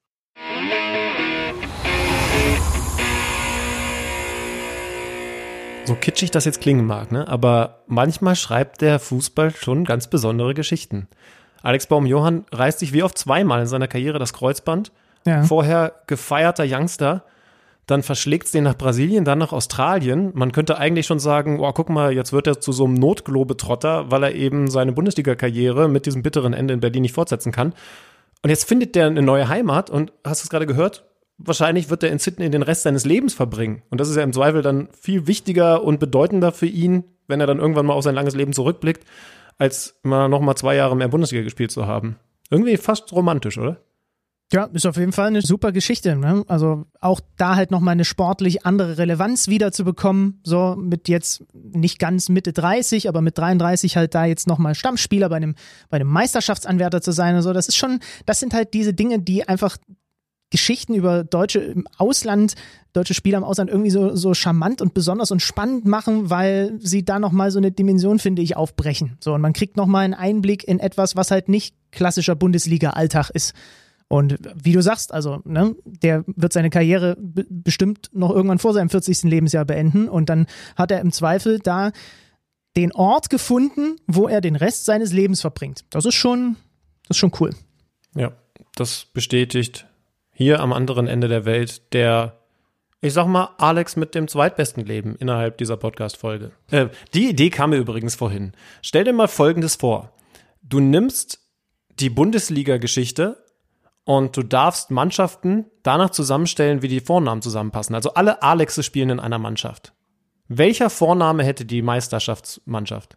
So kitschig das jetzt klingen mag, ne? Aber manchmal schreibt der Fußball schon ganz besondere Geschichten. Alex Baumjohann reißt sich wie oft zweimal in seiner Karriere das Kreuzband. Ja. Vorher gefeierter Youngster, dann verschlägt es den nach Brasilien, dann nach Australien. Man könnte eigentlich schon sagen, oh, guck mal, jetzt wird er zu so einem Notglobetrotter, weil er eben seine Bundesliga-Karriere mit diesem bitteren Ende in Berlin nicht fortsetzen kann. Und jetzt findet der eine neue Heimat und, hast du es gerade gehört? Wahrscheinlich wird er in Sydney den Rest seines Lebens verbringen. Und das ist ja im Zweifel dann viel wichtiger und bedeutender für ihn, wenn er dann irgendwann mal auf sein langes Leben zurückblickt, als mal noch mal 2 Jahre mehr Bundesliga gespielt zu haben. Irgendwie fast romantisch, oder? Ja, ist auf jeden Fall eine super Geschichte, ne? Also auch da halt nochmal eine sportlich andere Relevanz wieder zu bekommen, so mit jetzt nicht ganz Mitte 30, aber mit 33 halt da jetzt nochmal Stammspieler bei einem Meisterschaftsanwärter zu sein und so, das sind halt diese Dinge, die einfach Geschichten über Deutsche im Ausland, deutsche Spieler im Ausland irgendwie so charmant und besonders und spannend machen, weil sie da nochmal so eine Dimension, finde ich, aufbrechen. So, und man kriegt nochmal einen Einblick in etwas, was halt nicht klassischer Bundesliga-Alltag ist. Und wie du sagst, also, ne, der wird seine Karriere bestimmt noch irgendwann vor seinem 40. Lebensjahr beenden und dann hat er im Zweifel da den Ort gefunden, wo er den Rest seines Lebens verbringt. Das ist schon cool. Ja, das bestätigt hier am anderen Ende der Welt der, ich sag mal, Alex mit dem zweitbesten Leben innerhalb dieser Podcast-Folge. Die Idee kam mir übrigens vorhin. Stell dir mal Folgendes vor. Du nimmst die Bundesliga-Geschichte und du darfst Mannschaften danach zusammenstellen, wie die Vornamen zusammenpassen. Also alle Alexes spielen in einer Mannschaft. Welcher Vorname hätte die Meisterschaftsmannschaft?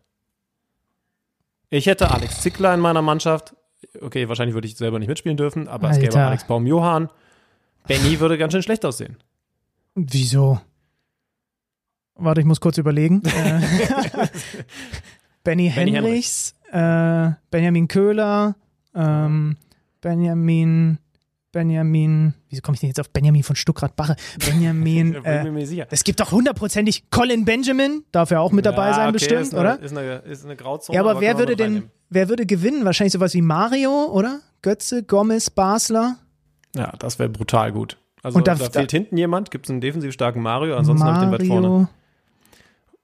Ich hätte Alex Zickler in meiner Mannschaft. Okay, wahrscheinlich würde ich selber nicht mitspielen dürfen, aber es gäbe Alex Baumjohann. Benny würde ganz schön schlecht aussehen. Wieso? Warte, ich muss kurz überlegen. Benny Henrichs, Benjamin Köhler, Benjamin, wieso komme ich denn jetzt auf Benjamin von Stuckrad-Barre? Benjamin, es gibt doch hundertprozentig Colin Benjamin, darf ja auch mit dabei sein, okay, bestimmt, oder? Ist eine Grauzone. Ja, aber wer würde gewinnen? Wahrscheinlich sowas wie Mario, oder? Götze, Gomez, Basler? Ja, das wäre brutal gut. Also da fehlt hinten jemand, gibt es einen defensiv starken Mario, ansonsten habe ich den weit vorne.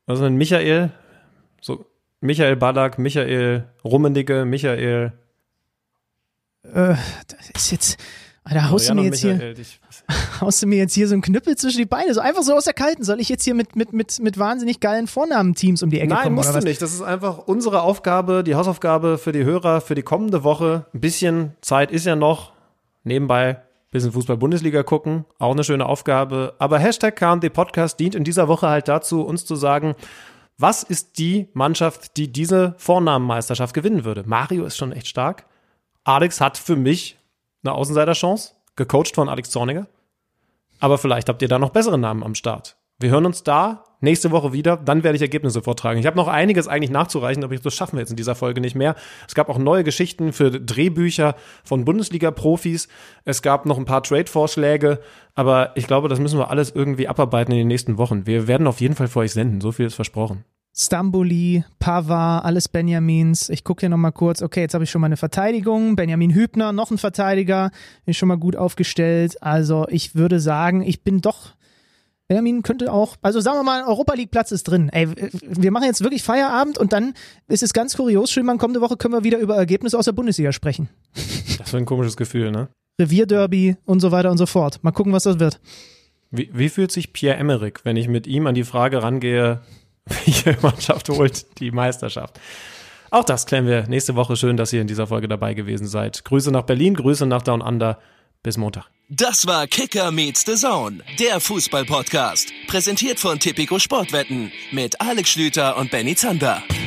Also ein Michael, so Michael Ballack, Michael Rummenigge, Michael. Das ist jetzt. Da haust du mir jetzt Michael, haust du mir jetzt hier so einen Knüppel zwischen die Beine, so einfach so aus der Kalten. Soll ich jetzt hier mit wahnsinnig geilen Vornamen-Teams um die Ecke kommen? Nein, musst du nicht. Das ist einfach unsere Aufgabe, die Hausaufgabe für die Hörer für die kommende Woche. Ein bisschen Zeit ist ja noch. Nebenbei bisschen Fußball-Bundesliga gucken, auch eine schöne Aufgabe. Aber #KMD-Podcast dient in dieser Woche halt dazu, uns zu sagen, was ist die Mannschaft, die diese Vornamenmeisterschaft gewinnen würde? Mario ist schon echt stark. Alex hat für mich eine Außenseiterchance, gecoacht von Alex Zorniger. Aber vielleicht habt ihr da noch bessere Namen am Start. Wir hören uns da nächste Woche wieder, dann werde ich Ergebnisse vortragen. Ich habe noch einiges eigentlich nachzureichen, aber das schaffen wir jetzt in dieser Folge nicht mehr. Es gab auch neue Geschichten für Drehbücher von Bundesliga-Profis. Es gab noch ein paar Trade-Vorschläge, aber ich glaube, das müssen wir alles irgendwie abarbeiten in den nächsten Wochen. Wir werden auf jeden Fall für euch senden, so viel ist versprochen. Stamboli, Pavard, alles Benjamins. Ich gucke hier nochmal kurz. Okay, jetzt habe ich schon mal eine Verteidigung. Benjamin Hübner, noch ein Verteidiger. Ist schon mal gut aufgestellt. Also ich würde sagen, ich bin doch... Benjamin könnte auch, also sagen wir mal, Europa-League-Platz ist drin. Ey, wir machen jetzt wirklich Feierabend und dann ist es ganz kurios. Schön, kommende Woche können wir wieder über Ergebnisse aus der Bundesliga sprechen. Das ist ein komisches Gefühl, ne? Revierderby und so weiter und so fort. Mal gucken, was das wird. Wie fühlt sich Pierre-Emerick, wenn ich mit ihm an die Frage rangehe, welche Mannschaft holt die Meisterschaft? Auch das klären wir nächste Woche. Schön, dass ihr in dieser Folge dabei gewesen seid. Grüße nach Berlin, Grüße nach Down Under. Bis Montag. Das war Kicker meets the Zone, der Fußball-Podcast. Präsentiert von Tipico Sportwetten mit Alex Schlüter und Benny Zander.